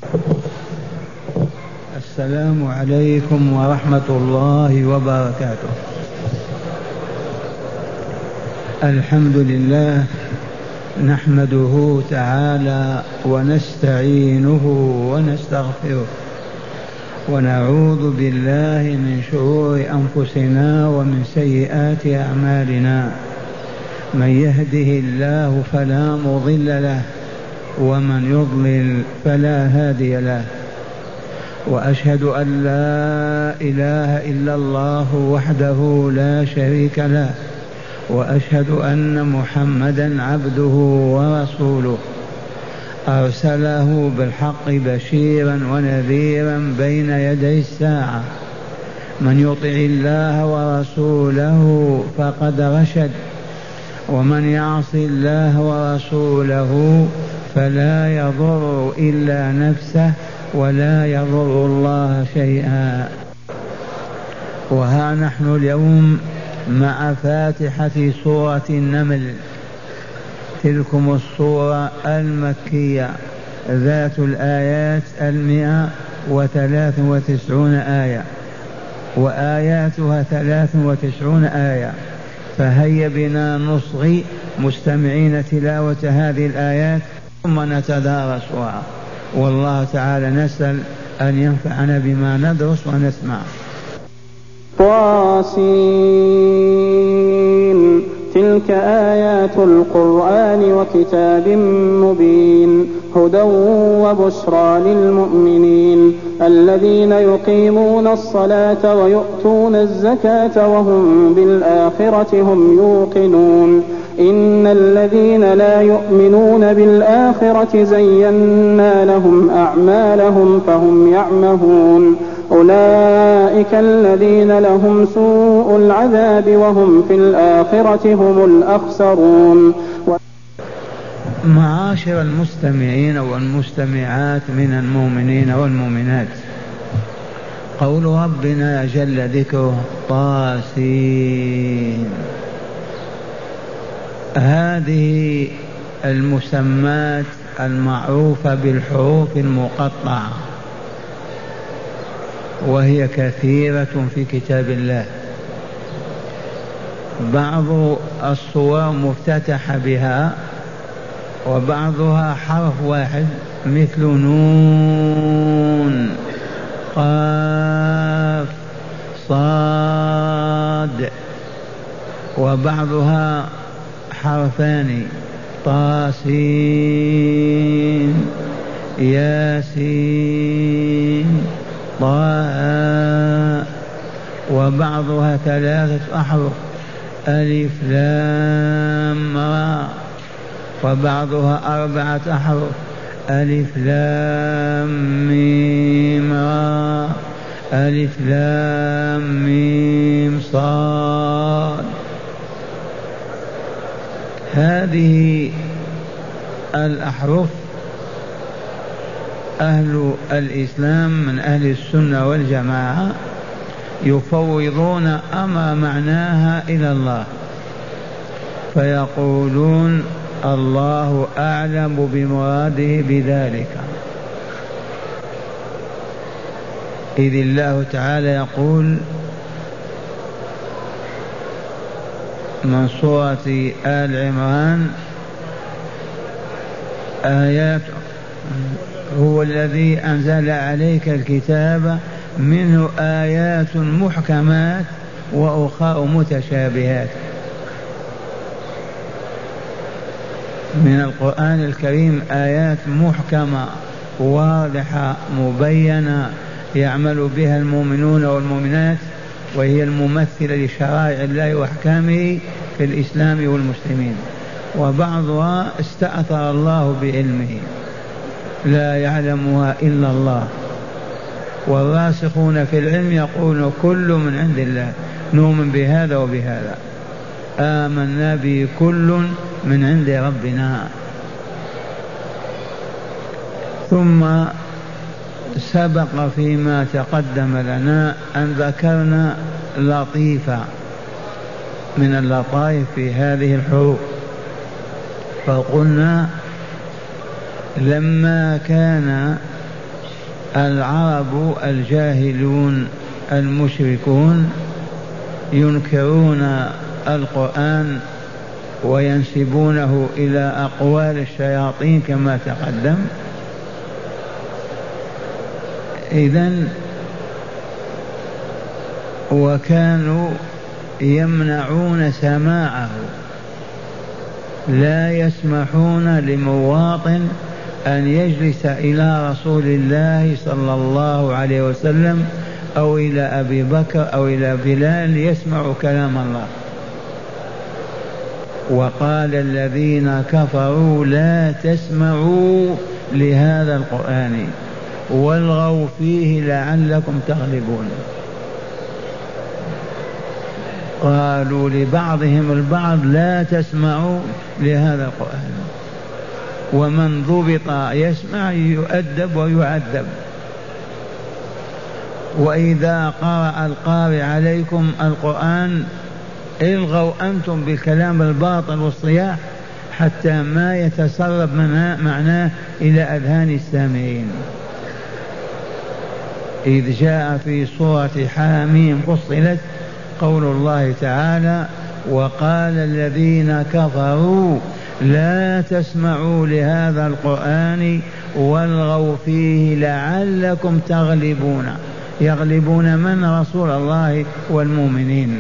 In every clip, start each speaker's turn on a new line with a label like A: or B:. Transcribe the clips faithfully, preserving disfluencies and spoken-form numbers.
A: السلام عليكم ورحمة الله وبركاته. الحمد لله نحمده تعالى ونستعينه ونستغفره ونعوذ بالله من شرور أنفسنا ومن سيئات أعمالنا. من يهده الله فلا مضل له ومن يضلل فلا هادي له، وأشهد أن لا إله إلا الله وحده لا شريك له، وأشهد أن محمدا عبده ورسوله أرسله بالحق بشيرا ونذيرا بين يدي الساعة. من يطع الله ورسوله فقد رشد، ومن يعص الله ورسوله فلا يضر إلا نفسه ولا يضر الله شيئا. وها نحن اليوم مع فاتحة سورة النمل، تلكم السورة المكية ذات الآيات المئة وثلاث وتسعون آية، وآياتها ثلاث وتسعون آية. فهيا بنا نصغي مستمعين تلاوة هذه الآيات ثم نتدارسها، والله تعالى نسأل أن ينفعنا بما ندرس ونسمع.
B: طاسين تلك آيات القرآن وكتاب مبين، هدى وبشرى للمؤمنين الذين يقيمون الصلاة ويؤتون الزكاة وهم بالآخرة هم يوقنون. إن الذين لا يؤمنون بالآخرة زينا لهم أعمالهم فهم يعمهون. أولئك الذين لهم سوء العذاب وهم في الآخرة هم الأخسرون.
A: معاشر المستمعين والمستمعات من المؤمنين والمؤمنات، قول ربنا جل ذكره طاسين، هذه المسمات المعروفة بالحروف المقطعة، وهي كثيرة في كتاب الله. بعض الصور مفتتحة بها وبعضها حرف واحد مثل نون قاف صاد، وبعضها حرفان طاسين ياسين طه، وبعضها ثلاثة أحرف ألف لام را، وبعضها أربعة أحرف ألف لام ميم را ألف لام ميم صاد. هذه الأحرف أهل الإسلام من أهل السنة والجماعة يفوضون أمر معناها إلى الله، فيقولون الله أعلم بمراده بذلك، إذ الله تعالى يقول من سورة آل عمران آيات هو الذي أنزل عليك الكتاب منه آيات محكمات وأخرى متشابهات. من القرآن الكريم آيات محكمة واضحة مبينة يعمل بها المؤمنون والمؤمنات، وهي الممثلة لشرائع الله وأحكامه في الإسلام والمسلمين، وبعضها استأثر الله بعلمه لا يعلمها إلا الله، والراسخون في العلم يقولون كل من عند الله، نؤمن بهذا وبهذا، آمنا به كل من عند ربنا. ثم سبق فيما تقدم لنا أن ذكرنا لطيفة من اللطائف في هذه الحروف، فقلنا لما كان العرب الجاهلون المشركون ينكرون القرآن وينسبونه إلى أقوال الشياطين كما تقدم. إذن وكانوا يمنعون سماعه، لا يسمحون لمواطن أن يجلس إلى رسول الله صلى الله عليه وسلم أو إلى أبي بكر أو إلى بلال يسمع كلام الله. وقال الذين كفروا لا تسمعوا لهذا القرآن والغوا فيه لعلكم تغلبون. قالوا لبعضهم البعض لا تسمعوا لهذا القرآن، ومن ضبط يسمع يؤدب ويعذب. وإذا قرأ القارئ عليكم القرآن الغوا أنتم بالكلام الباطل والصياح حتى ما يتسرب معناه إلى أذهان السامعين. إذ جاء في سورة حاميم فصلت قول الله تعالى وقال الذين كفروا لا تسمعوا لهذا القرآن والغوا فيه لعلكم تغلبون. يغلبون من؟ رسول الله والمؤمنين.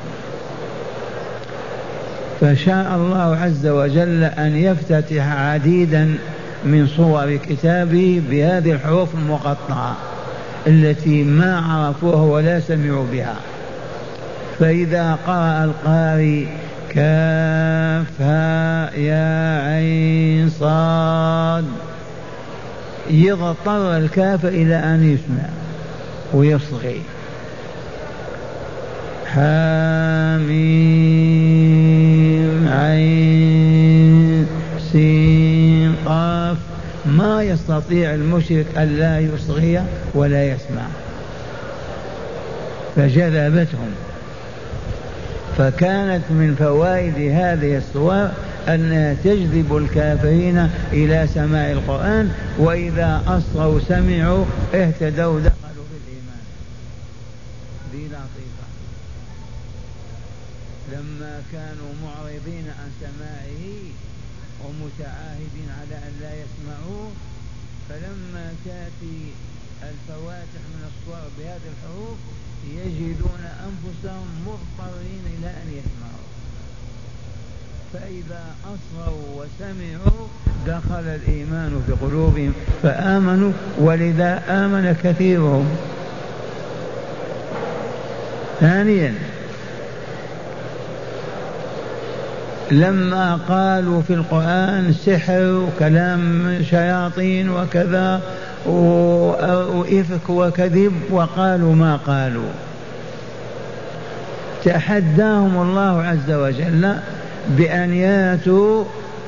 A: فشاء الله عز وجل أن يفتتح عديدا من صور كتابه بهذه الحروف المقطعة التي ما عرفوها ولا سمعوا بها. فإذا قرأ القارئ كافها يا عين صاد يضطر الكاف إلى أن يسمع ويصغي. حاميم عين سين قاف ما يستطيع المشرك أن لا يصغي ولا يسمع، فجذبتهم. فكانت من فوائد هذه الصور أنها تجذب الكافرين إلى سماع القرآن، وإذا أصغوا سمعوا اهتدوا دخلوا في الإيمان. دي لطيفة. لما كانوا معرضين عن سماعه ومتعاهدين على أن لا يسمعوه، فلما تأتي الفواتح من الصور بهذه الحروف يجدون أنفسهم مضطرين إلى أن يسمعوا. فإذا أصغوا وسمعوا دخل الإيمان في قلوبهم فآمنوا، ولذا آمن كثيرهم. ثانيا لما قالوا في القرآن سحر وكلام شياطين وكذا وإفك وكذب وقالوا ما قالوا، تحداهم الله عز وجل بأن ياتوا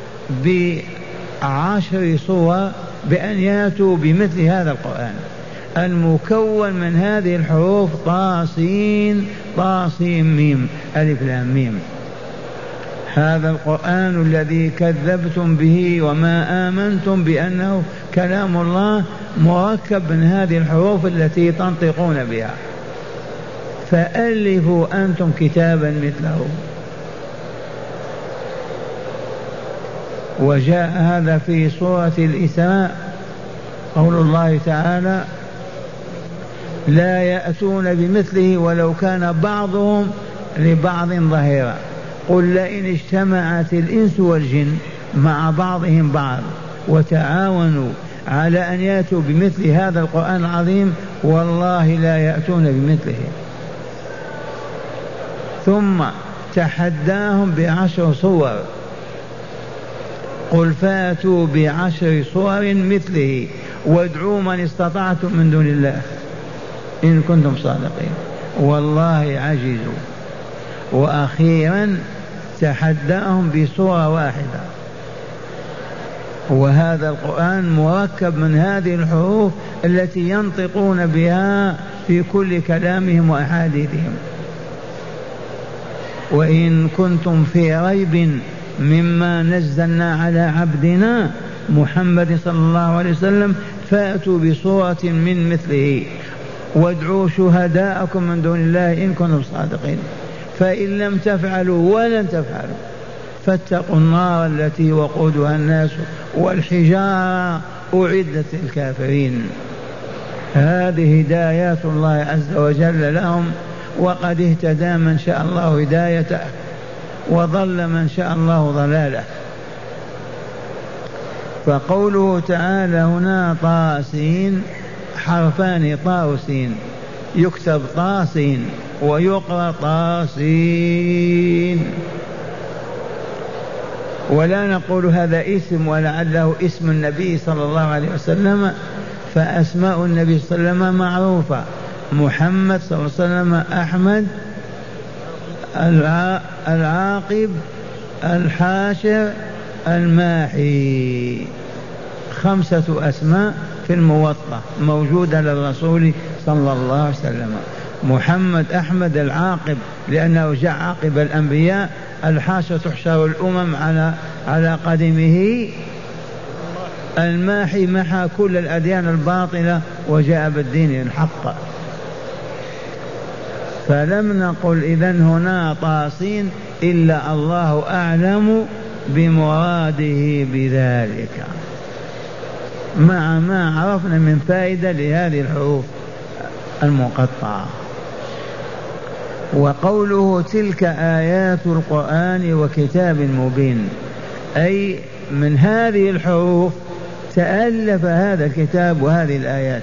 A: بعشر صور، بأن ياتوا بمثل هذا القرآن المكون من هذه الحروف طاسين طاسين ميم ألف لام ميم. هذا القرآن الذي كذبتم به وما آمنتم بأنه كلام الله مركب من هذه الحروف التي تنطقون بها، فألفوا أنتم كتابا مثله. وجاء هذا في سورة الإسراء قول الله تعالى لا يأتون بمثله ولو كان بعضهم لبعض ظهيرا قل لئن اجتمعت الإنس والجن مع بعضهم بعض وتعاونوا على أن يأتوا بمثل هذا القرآن العظيم والله لا يأتون بمثله. ثم تحداهم بعشر صور قل فاتوا بعشر صور مثله وادعوا من استطعتم من دون الله إن كنتم صادقين. والله عجزوا. وأخيرا تحداهم بصورة واحدة، وهذا القرآن مركب من هذه الحروف التي ينطقون بها في كل كلامهم وأحاديثهم. وإن كنتم في ريب مما نزلنا على عبدنا محمد صلى الله عليه وسلم فأتوا بصورة من مثله وادعوا شهداءكم من دون الله إن كنتم صادقين، فإن لم تفعلوا ولن تفعلوا فاتقوا النار التي وقودها الناس والحجارة أعدت للكافرين. هذه هدايات الله عز وجل لهم، وقد اهتدى من شاء الله هدايته وضل من شاء الله ضلاله. فقوله تعالى هنا طاسين، حرفان طاوسين، يكتب طاسين ويقرأ طاسين، ولا نقول هذا اسم ولعله اسم النبي صلى الله عليه وسلم، فأسماء النبي صلى الله عليه وسلم معروفة، محمد صلى الله عليه وسلم، أحمد، العاقب، الحاشر، الماحي، خمسة أسماء في الموطأ موجودة للرسول صلى الله عليه وسلم. محمد، أحمد، العاقب لأنه جاء عاقب الأنبياء، الحاشر تحشر الأمم على على قدمه، الماحي محى كل الأديان الباطلة وجاء بالدين الحق. فلم نقل إذن هنا طاسين إلا الله أعلم بمراده بذلك، مع ما عرفنا من فائدة لهذه الحروف المقطعة. وقوله تلك آيات القرآن وكتاب مبين، أي من هذه الحروف تألف هذا الكتاب وهذه الآيات.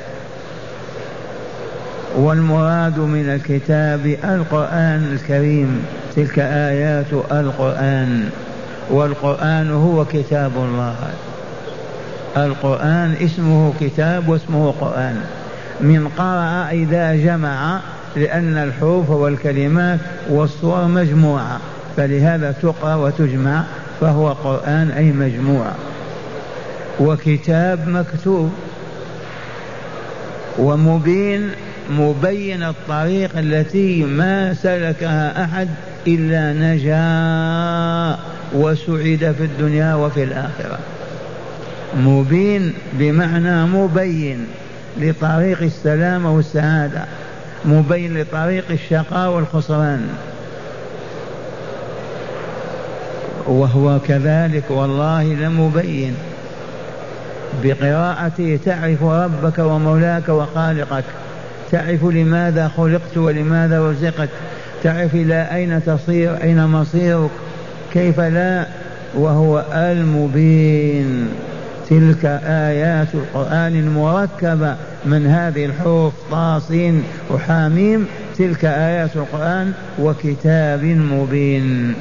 A: والمراد من الكتاب القرآن الكريم، تلك آيات القرآن، والقرآن هو كتاب الله. القرآن اسمه كتاب واسمه قرآن، من قرأ إذا جمع، لأن الحروف والكلمات والصور مجموعة، فلهذا تقرأ وتجمع، فهو قرآن أي مجموعة. وكتاب مكتوب، ومبين مبين الطريق التي ما سلكها أحد إلا نجا وسعد في الدنيا وفي الآخرة. مبين بمعنى مبين لطريق السلامة والسعادة، مبين لطريق الشقاء والخسران. وهو كذلك والله لمبين، بقراءته تعرف ربك ومولاك وخالقك، تعرف لماذا خلقت ولماذا رزقت، تعرف إلى أين تصير، أين مصيرك، كيف لا. وهو المبين. تلك آيات القرآن المركبة من هذه الحروف طاسين وحاميم، تلك آيات القرآن وكتاب مبين.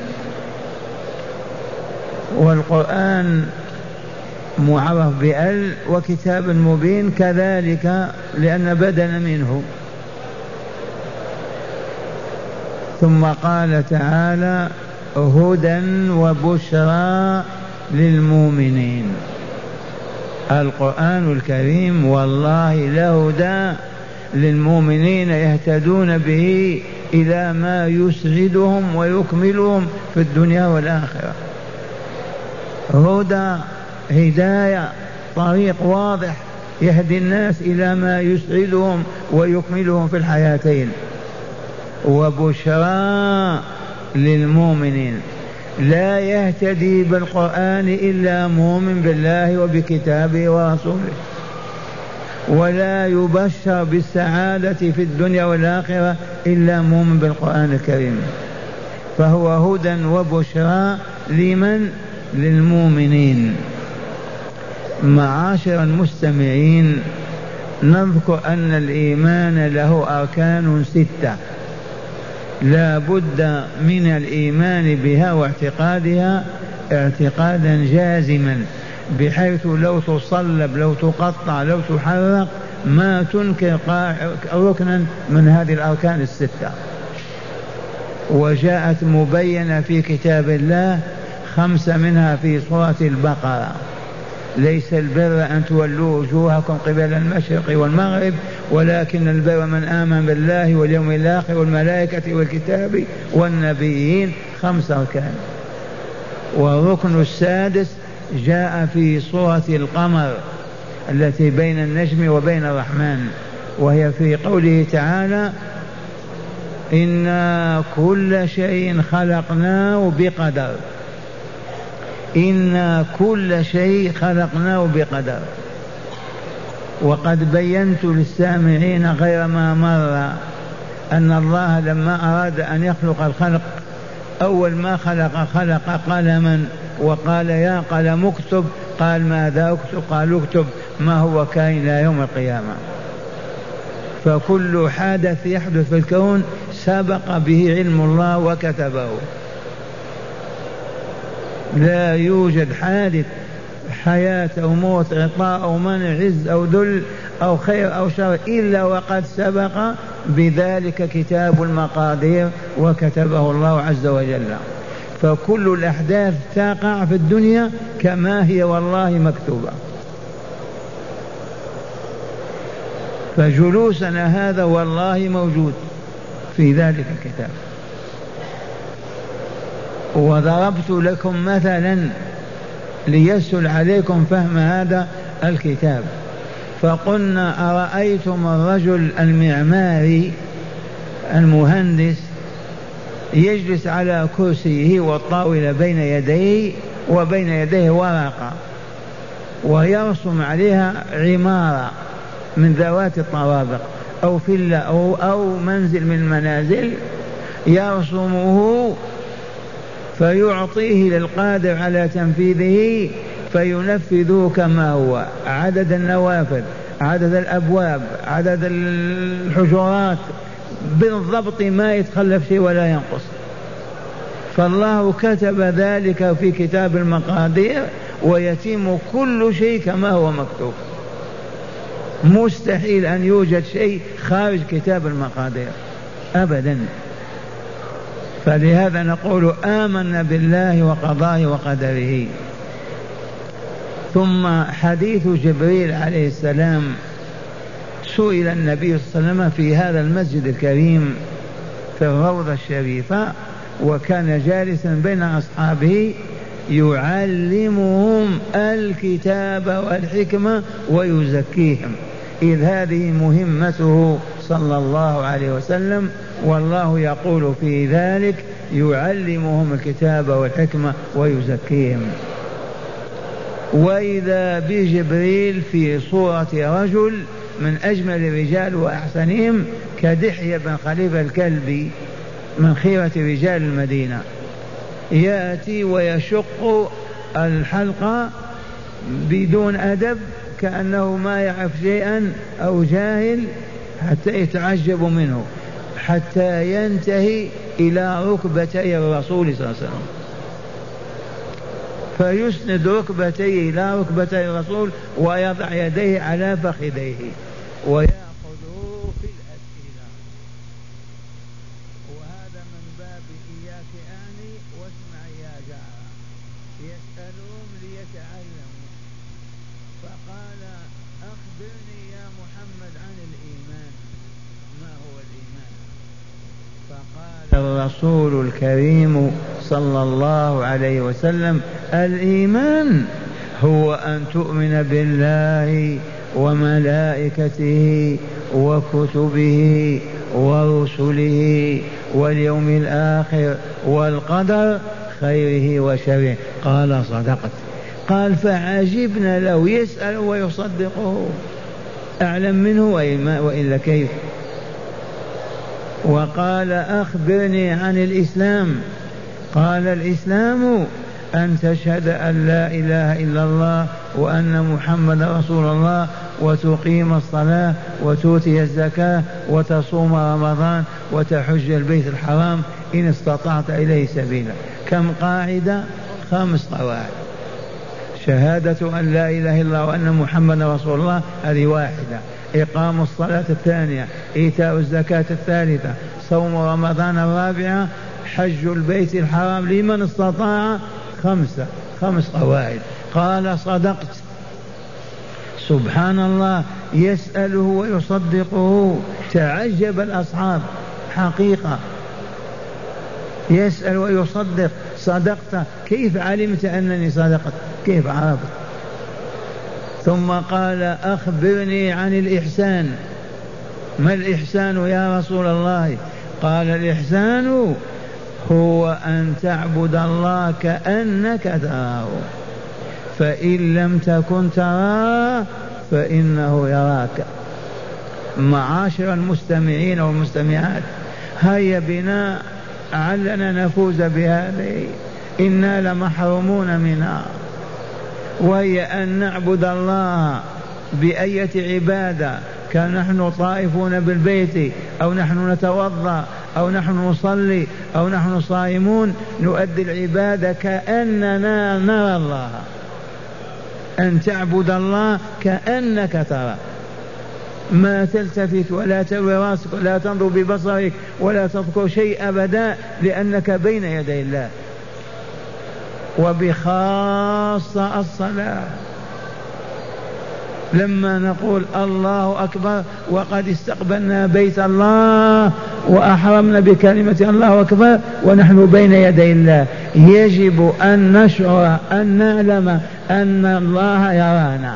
A: والقرآن معرف بأل، وكتاب مبين كذلك لأن بدل منه. ثم قال تعالى هدى وبشرى للمؤمنين. القرآن الكريم والله لهدى للمؤمنين يهتدون به إلى ما يسعدهم ويكملهم في الدنيا والآخرة. هدى هداية، طريق واضح يهدي الناس إلى ما يسعدهم ويكملهم في الحياتين. وبشرى للمؤمنين، لا يهتدي بالقرآن إلا مؤمن بالله وبكتابه ورسوله، ولا يبشر بالسعادة في الدنيا والآخرة إلا مؤمن بالقرآن الكريم. فهو هدى وبشرى لمن؟ للمؤمنين. معاشر المستمعين، نذكر أن الإيمان له أركان ستة لا بد من الإيمان بها واعتقادها اعتقادا جازما، بحيث لو تصلب لو تقطع لو تحرق ما تنكر ركنا من هذه الأركان الستة. وجاءت مبينة في كتاب الله، خمسة منها في سورة البقرة. ليس البر أن تولوا وجوهكم قبل المشرق والمغرب، ولكن البر من آمن بالله واليوم الآخر والملائكة والكتاب والنبيين. خمسة أركان. والركن السادس جاء في سورة القمر، التي بين النجم وبين الرحمن، وهي في قوله تعالى إنا كل شيء خلقناه بقدر. إنا كل شيء خلقناه بقدر. وقد بينت للسامعين غير ما مر أن الله لما أراد أن يخلق الخلق أول ما خلق خلق قلما وقال يا قلم اكتب، قال ماذا اكتب؟ قال اكتب ما هو كائن إلى يوم القيامة. فكل حادث يحدث في الكون سبق به علم الله وكتبه. لا يوجد حادث حياة أو موت، عطاء أو منع، عز أو ذل أو خير أو شر إلا وقد سبق بذلك كتاب المقادير وكتبه الله عز وجل. فكل الأحداث تقع في الدنيا كما هي والله مكتوبة. فجلوسنا هذا والله موجود في ذلك الكتاب. وضربت لكم مثلا ليسهل عليكم فهم هذا الكتاب، فقلنا أرأيتم الرجل المعماري المهندس يجلس على كرسيه والطاولة بين يديه وبين يديه ورقة ويرسم عليها عمارة من ذوات الطوابق أو فيلا أو, أو منزل من المنازل، يرسمه فيعطيه للقادر على تنفيذه فينفذه كما هو، عدد النوافذ، عدد الأبواب، عدد الحجرات، بالضبط ما يتخلف شيء ولا ينقص. فالله كتب ذلك في كتاب المقادير ويتم كل شيء كما هو مكتوب. مستحيل أن يوجد شيء خارج كتاب المقادير أبدا. فلهذا نقول آمنا بالله وقضاه وقدره. ثم حديث جبريل عليه السلام، سئل النبي صلى الله عليه وسلم في هذا المسجد الكريم في الروضة الشريفة وكان جالسا بين أصحابه يعلمهم الكتاب والحكمة ويزكيهم، إذ هذه مهمته صلى الله عليه وسلم، والله يقول في ذلك يعلمهم الكتاب والحكمة ويزكيهم. وإذا بجبريل في صورة رجل من أجمل الرجال وأحسنهم كدحية بن خليفة الكلبي من خيرة رجال المدينة، يأتي ويشق الحلقة بدون أدب كأنه ما يعرف شيئا أو جاهل حتى يتعجب منه، حتى ينتهي إلى ركبتي الرسول صلى الله عليه وسلم، فيسند ركبتيه إلى ركبتي الرسول ويضع يديه على فخذيه ويأخذه في الأسئلة. وهذا من باب إياك أعني واسمع يا جارة، يسألون ليتعلموا. فقال أخبرني يا محمد عن الإيمان، ما هو الإيمان؟ فقال الرسول الكريم صلى الله عليه وسلم الإيمان هو أن تؤمن بالله وملائكته وكتبه ورسله واليوم الآخر والقدر خيره وشره. قال صدقت. قال فعجبنا له، يسأل ويصدقه، أعلم منه وإلا كيف. وقال أخبرني عن الإسلام. قال الإسلام أن تشهد أن لا إله إلا الله وأن محمد رسول الله وتقيم الصلاة وتؤتي الزكاة وتصوم رمضان وتحج البيت الحرام إن استطعت إليه سبيلا. كم قاعدة؟ خمس قواعد. شهادة أن لا إله إلا الله وأن محمد رسول الله هذه واحدة، إقام الصلاة الثانية، إيتاء الزكاة الثالثة، صوم رمضان الرابعة، حج البيت الحرام لمن استطاع. خمسة، خمس قواعد. قال صدقت. سبحان الله، يسأله ويصدقه. تعجب الأصحاب، حقيقة يسأل ويصدق. صدقت، كيف علمت أنني صدقت؟ كيف عرفت؟ ثم قال أخبرني عن الإحسان. ما الإحسان يا رسول الله؟ قال الإحسان هو أن تعبد الله كأنك تراه، فإن لم تكن تراه فإنه يراك. معاشر المستمعين والمستمعات، هيا بنا علنا نفوز بهذه، إنا لمحرومون منها، وهي أن نعبد الله بأية عبادة، كان نحن طائفون بالبيت أو نحن نتوضأ أو نحن نصلي أو نحن صائمون، نؤدي العبادة كأننا نرى الله. أن تعبد الله كأنك ترى، ما تلتفت ولا تلوي راسك ولا تنظر ببصرك ولا تذكر شيء أبدا، لأنك بين يدي الله. وبخاصة الصلاة، لما نقول الله أكبر وقد استقبلنا بيت الله وأحرمنا بكلمة الله أكبر ونحن بين يدي الله، يجب أن نشعر أن نعلم أن الله يرانا،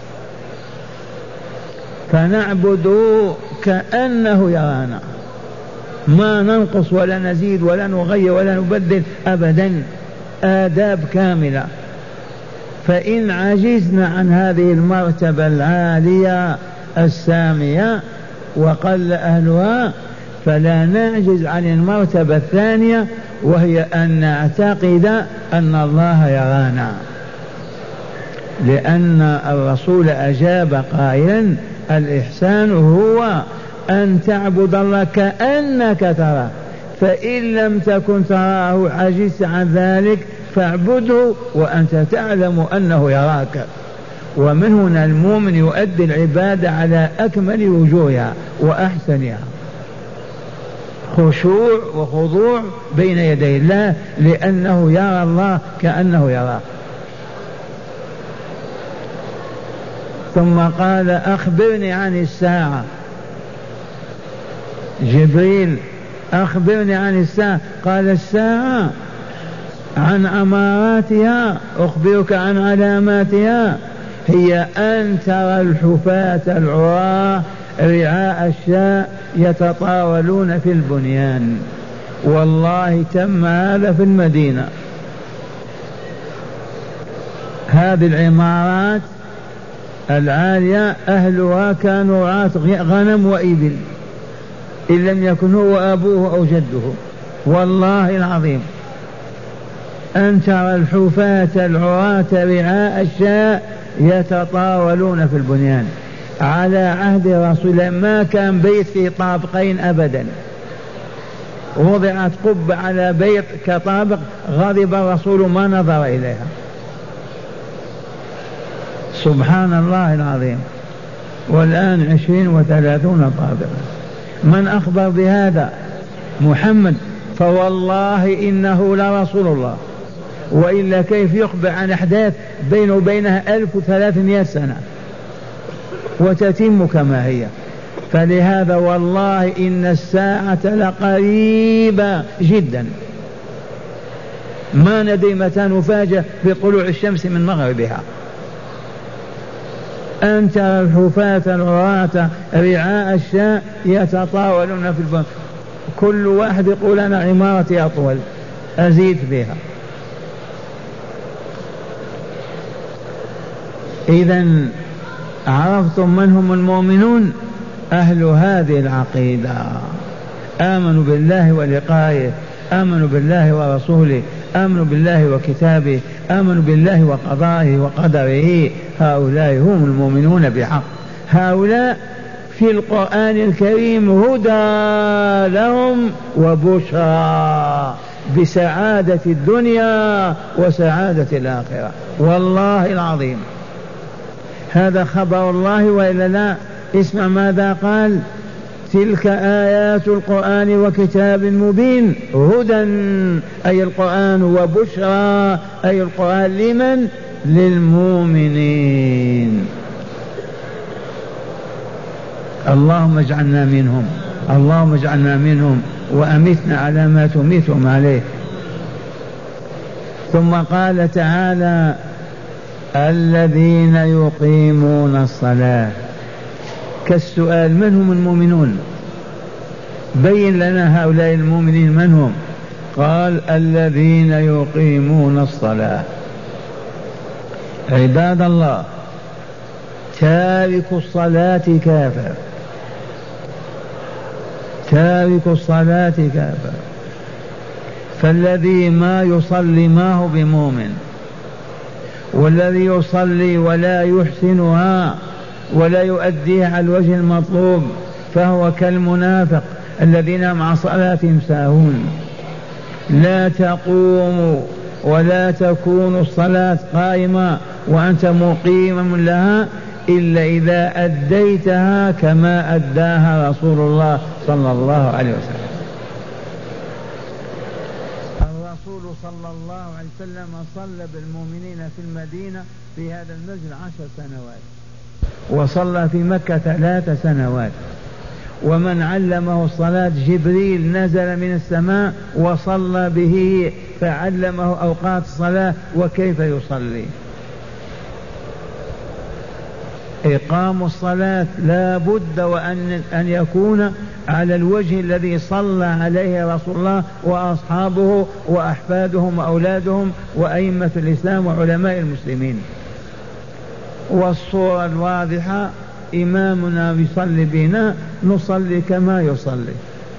A: فنعبد كأنه يرانا، ما ننقص ولا نزيد ولا نغير ولا نبدل أبدا، آداب كاملة. فإن عجزنا عن هذه المرتبة العالية السامية وقل أهلها، فلا نعجز عن المرتبة الثانية، وهي أن نعتقد أن الله يرانا، لأن الرسول أجاب قائلا الإحسان هو أن تعبد الله كأنك تراه، فإن لم تكن تراه عجزت عن ذلك فاعبده وأنت تعلم أنه يراك. ومن هنا المؤمن يؤدي العبادة على أكمل وجوهها وأحسنها، خشوع وخضوع بين يدي الله، لأنه يرى الله كأنه يراه. ثم قال أخبرني عن الساعة. جبريل أخبرني عن الساعة، قال الساعة عن أماراتها، أخبرك عن علاماتها، هي أن ترى الحفاة العراة رعاء الشاء يتطاولون في البنيان. والله تم هذا في المدينة، هذه العمارات العالية أهلها كانوا رعاة غنم وإبل، إن لم يكن هو أبوه أو جده. والله العظيم أن ترى الحفاة العراة رعاء الشاء يتطاولون في البنيان. على عهد رسول الله ما كان بيت في طابقين أبدا، وضعت قبة على بيت كطابق، غضب الرسول ما نظر إليها. سبحان الله العظيم. والآن عشرين وثلاثون طابقا. من أخبر بهذا؟ محمد. فوالله إنه لرسول الله، وإلا كيف يخبر عن أحداث بينه وبينها ألف وثلاثمائة سنة وتتم كما هي؟ فلهذا والله إن الساعة لقريبة جدا، ما ندري متى نفاجأ بطلوع الشمس من مغربها. أن ترى الحفاة العراة رعاء الشاء يتطاولون في البنيان، كل واحد يقول أنا عمارتي أطول أزيد بها. إذن عرفتم من هم المؤمنون؟ أهل هذه العقيدة، آمنوا بالله ولقائه، آمنوا بالله ورسوله، آمنوا بالله وكتابه، آمنوا بالله وقضائه وقدره. هؤلاء هم المؤمنون بحق. هؤلاء في القرآن الكريم هدى لهم وبشرى بسعادة الدنيا وسعادة الآخرة. والله العظيم هذا خبر الله وإلا لا؟ اسمع ماذا قال: تلك آيات القرآن وكتاب مبين، هدى أي القرآن، وبشرى أي القرآن، لمن؟ للمؤمنين. اللهم اجعلنا منهم، اللهم اجعلنا منهم، وأمتنا على ما تميتهم عليه. ثم قال تعالى: الذين يقيمون الصلاة. كالسؤال: من هم المؤمنون؟ بين لنا هؤلاء المؤمنين من هم. قال: الذين يقيمون الصلاة. عباد الله، تارك الصلاة كافر، تارك الصلاة كافر. فالذي ما يصلي ما هو بمؤمن، والذي يصلي ولا يحسنها ولا يؤديها على الوجه المطلوب فهو كالمنافق الذين مع صلاتهم ساهون. لا تقوم ولا تكون الصلاة قائمة وأنت مقيم لها إلا إذا أديتها كما أداها رسول الله صلى الله عليه وسلم. الرسول صلى الله عليه وسلم صلى بالمؤمنين في المدينة في هذا المسجد عشر سنوات، وصلى في مكة ثلاث سنوات. ومن علمه الصلاة جبريل نزل من السماء وصلى به فعلمه أوقات الصلاة وكيف يصلي. إقام الصلاة لا بد وأن أن يكون على الوجه الذي صلى عليه رسول الله وأصحابه وأحفادهم وأولادهم وأئمة الإسلام وعلماء المسلمين. والصورة الواضحة: إمامنا يصلي بنا نصلي كما يصلي.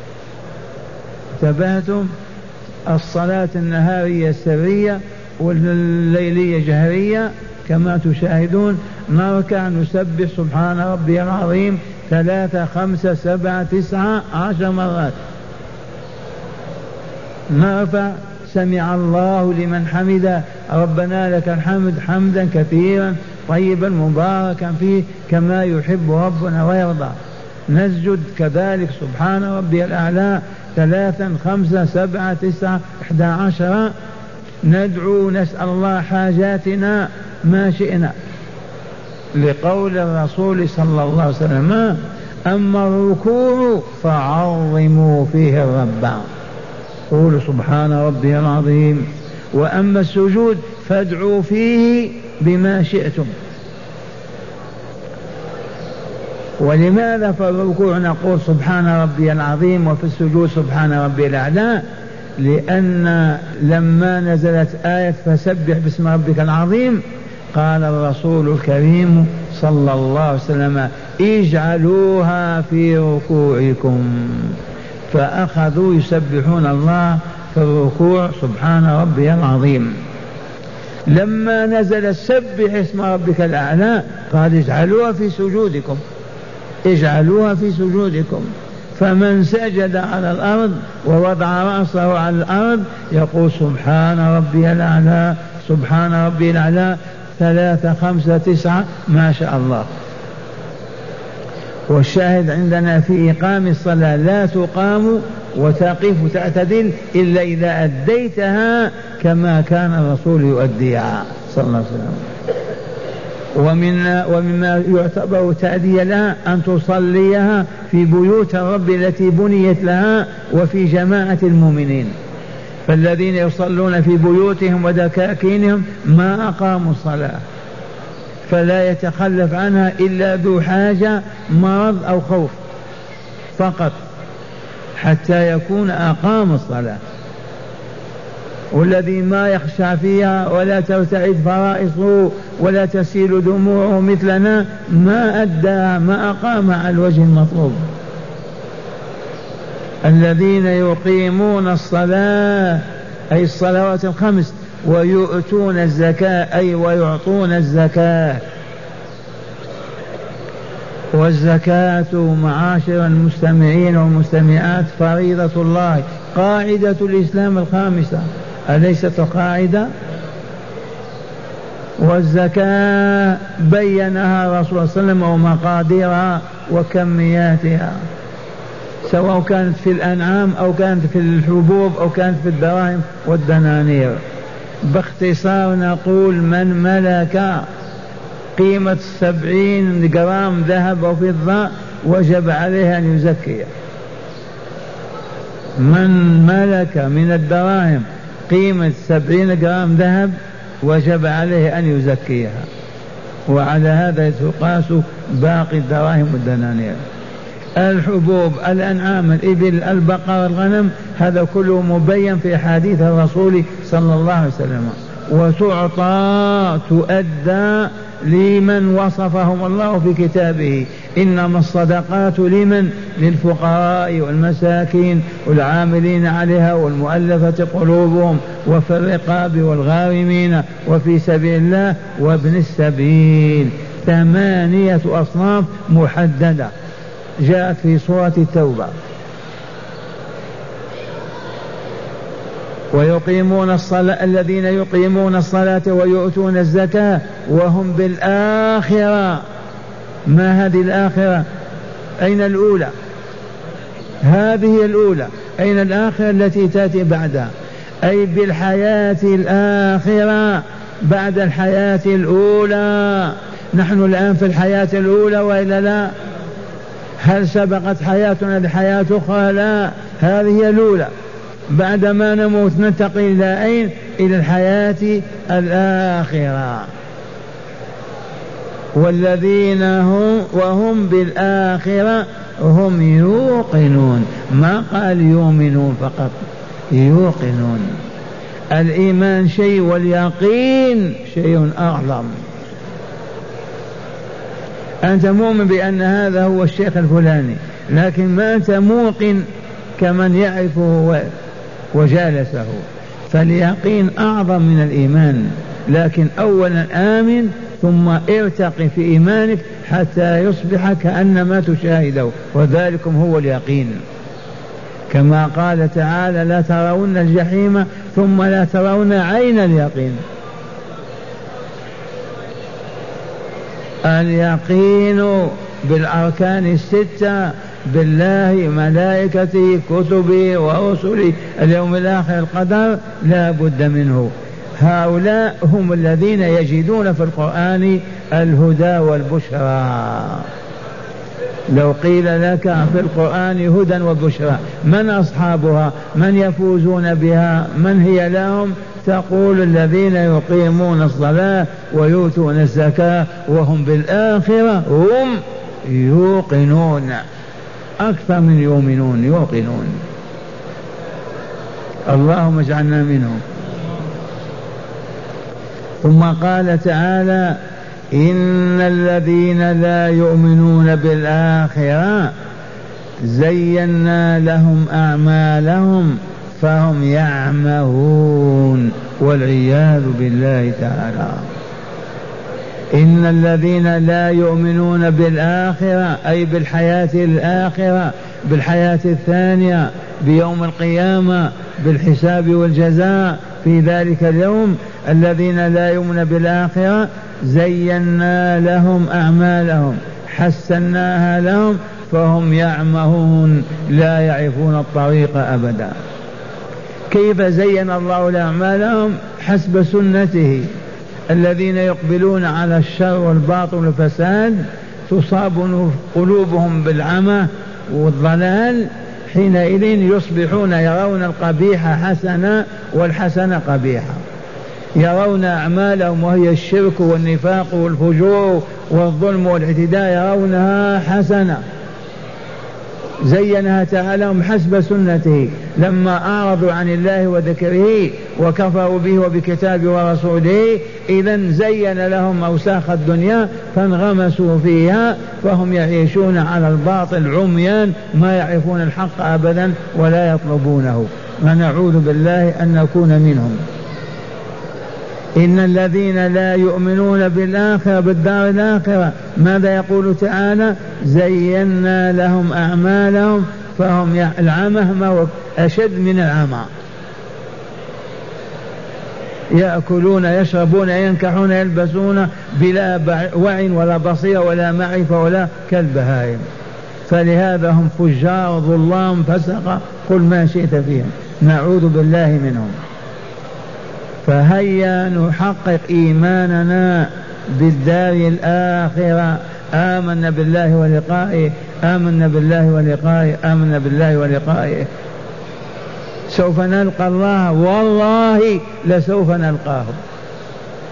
A: انتبهتم؟ الصلاة النهارية سرية والليلية جهرية كما تشاهدون. نركع نسبح سبحان ربي العظيم ثلاثة خمسة سبعة تسعة عشر مرات. نرفع سمع الله لمن حمده ربنا لك الحمد حمدا كثيرا طيبا مباركا فيه كما يحب ربنا ويرضى. نسجد كذلك سبحان ربي الأعلى ثلاثا خمسة سبعة تسعة إحدى عشر. ندعو نسأل الله حاجاتنا ما شئنا، لقول الرسول صلى الله عليه وسلم: أما الركوع فعظموا فيه الرب، قولوا سبحان ربي العظيم. وأما السجود فادعوا فيه بما شئتم. ولماذا في الركوع نقول سبحان ربي العظيم وفي السجود سبحان ربي الأعلى؟ لأن لما نزلت آية فسبح باسم ربك العظيم قال الرسول الكريم صلى الله عليه وسلم: اجعلوها في ركوعكم. فأخذوا يسبحون الله في الركوع سبحان ربي العظيم. لما نزل سبح اسم ربك الأعلى قال اجعلوها في سجودكم، اجعلوها في سجودكم. فمن سجد على الأرض ووضع رأسه على الأرض يقول سبحان ربي الأعلى سبحان ربي الأعلى ثلاثة خمسة تسعة ما شاء الله. والشاهد عندنا في إقام الصلاة: لا تقام وتقف تعتدل إلا إذا أديتها كما كان الرسول يؤديها صلى الله عليه وسلم. ومن ومما يعتبر تأدية لها أن تصليها في بيوت الرب التي بنيت لها وفي جماعة المؤمنين. فالذين يصلون في بيوتهم ودكاكينهم ما أقاموا الصلاة، فلا يتخلف عنها إلا ذو حاجة مرض أو خوف فقط حتى يكون أقام الصلاة. والذي ما يخشع فيها ولا ترتعد فرائصه ولا تسيل دموعه مثلنا ما أدى ما أقام على الوجه المطلوب. الذين يقيمون الصلاة أي الصلوات الخمس ويؤتون الزكاة أي ويعطون الزكاة. والزكاة معاشر المستمعين والمستمعات فريضة الله، قاعدة الإسلام الخامسة، أليست القاعدة؟ والزكاة بينها رسول الله صلى الله عليه وسلم ومقاديرها وكمياتها، سواء كانت في الأنعام أو كانت في الحبوب أو كانت في الدراهم والدنانير. باختصار نقول: من ملك قيمة سبعين جرام ذهب أو فضة وجب عليه أن يزكي. من ملك من الدراهم قيمة سبعين جرام ذهب وجب عليه أن يزكيها، وعلى هذا تقاس باقي الدراهم والدنانير. الحبوب، الأنعام، الإبل، البقر، الغنم، هذا كله مبين في حديث الرسول صلى الله عليه وسلم، وتعطى تؤدى لمن وصفهم الله في كتابه. إنما الصدقات لمن؟ للفقراء والمساكين والعاملين عليها والمؤلفة قلوبهم وفي الرقاب والغارمين وفي سبيل الله وابن السبيل. ثمانية أصناف محددة جاءت في سورة التوبة. ويقيمون الصلاة، الذين يقيمون الصلاة ويؤتون الزكاة وهم بالآخرة. ما هذه الآخرة؟ أين الأولى؟ هذه الأولى. أين الآخرة التي تأتي بعدها؟ أي بالحياة الآخرة بعد الحياة الأولى. نحن الآن في الحياة الأولى وإلا لا؟ هل سبقت حياتنا لحياة أخرى؟ لا، هذه هي الأولى. بعدما نموت ننتقل إلى أين؟ إلى الحياة الآخرة. والذين هم وهم بالآخرة هم يوقنون. ما قال يؤمنون فقط، يوقنون. الإيمان شيء واليقين شيء أعظم. أنت مؤمن بأن هذا هو الشيخ الفلاني، لكن ما أنت موقن كمن يعرفه وجالسه. فاليقين أعظم من الإيمان. لكن أولا آمن ثم ارتقي في إيمانك حتى يصبح كأنما تشاهده، وذلكم هو اليقين. كما قال تعالى: لا ترون الجحيم ثم لا ترون عين اليقين. اليقين بالأركان الستة، بالله، ملائكته، كتبه ورسله، اليوم الآخر، القدر، لا بد منه. هؤلاء هم الذين يجدون في القرآن الهدى والبشرى. لو قيل لك في القرآن هدى وبشرى، من أصحابها؟ من يفوزون بها؟ من هي لهم؟ تقول: الذين يقيمون الصلاة ويؤتون الزكاة وهم بالآخرة هم يوقنون. أكثر من يؤمنون، يوقنون. اللهم اجعلنا منهم. ثم قال تعالى: إن الذين لا يؤمنون بالآخرة زينا لهم أعمالهم فهم يعمهون، والعياذ بالله تعالى. إن الذين لا يؤمنون بالآخرة أي بالحياة الآخرة، بالحياة الثانية، بيوم القيامة، بالحساب والجزاء في ذلك اليوم. الذين لا يؤمنون بالآخرة زينا لهم أعمالهم، حسناها لهم، فهم يعمهون، لا يعرفون الطريق أبدا. كيف زين الله أعمالهم؟ حسب سنته. الذين يقبلون على الشر والباطل والفساد تصاب قلوبهم بالعمى والضلال، حينئذ يصبحون يرون القبيح حسنا والحسن قبيحا. يرون أعمالهم وهي الشرك والنفاق والفجور والظلم والاعتداء يرونها حسنة، زينها تعالى حسب سنته. لما أعرضوا عن الله وذكره وكفروا به وبكتابه ورسوله، إذن زين لهم أوساخ الدنيا فانغمسوا فيها، فهم يعيشون على الباطل عميان، ما يعرفون الحق أبدا ولا يطلبونه. ونعوذ بالله أن نكون منهم. إن الذين لا يؤمنون بالآخرة، بالدار الآخرة، ماذا يقول تعالى؟ زينا لهم أعمالهم فهم ي... العمى ما أشد من العمى، يأكلون يشربون ينكحون يلبسون بلا وعي ولا بصيرة ولا معرفة ولا كالبهائم. فلهذا هم فجار ظلام فسق، قل ما شئت فيهم، نعوذ بالله منهم. فهيا نحقق إيماننا بالدار الآخرة. آمنا بالله ولقائه، آمنا بالله ولقائه، آمنا بالله ولقائه. سوف نلقى الله، والله لسوف نلقاه.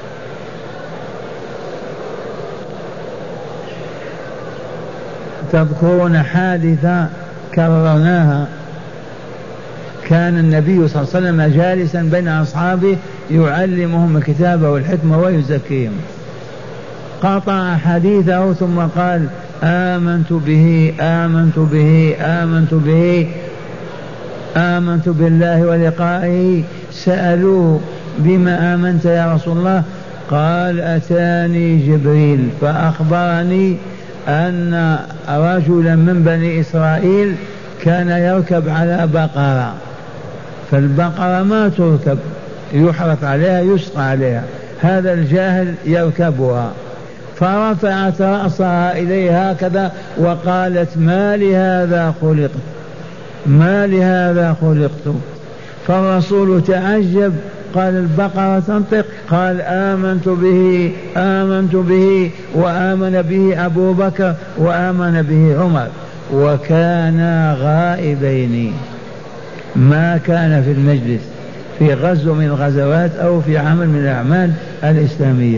A: تذكرون حادثة كررناها. كان النبي صلى الله عليه وسلم جالسا بين أصحابه يعلمهم الكتاب والحكمة ويزكيهم، قطع حديثه ثم قال آمنت به آمنت به آمنت به آمنت بالله ولقائه. سألوه بما آمنت يا رسول الله؟ قال أتاني جبريل فأخبرني أن رجلا من بني إسرائيل كان يركب على بقرة، فالبقرة ما تركب، يحرث عليها يسقى عليها، هذا الجاهل يركبها، فرفعت رأسها إليه هكذا وقالت ما لهذا خلقت ما لهذا خلقت. فالرسول تعجب، قال البقرة تنطق؟ قال آمنت به آمنت به وآمن به أبو بكر وآمن به عمر، وكانا غائبين، ما كان في المجلس في غزو من الغزوات أو في عمل من الأعمال الإسلامية.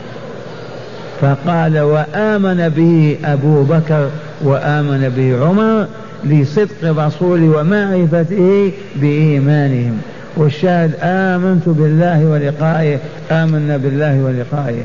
A: فقال وآمن به أبو بكر وآمن به عمر لصدق الرسول ومعرفته بإيمانهم. والشاهد آمنت بالله ولقائه، آمنا بالله ولقائه.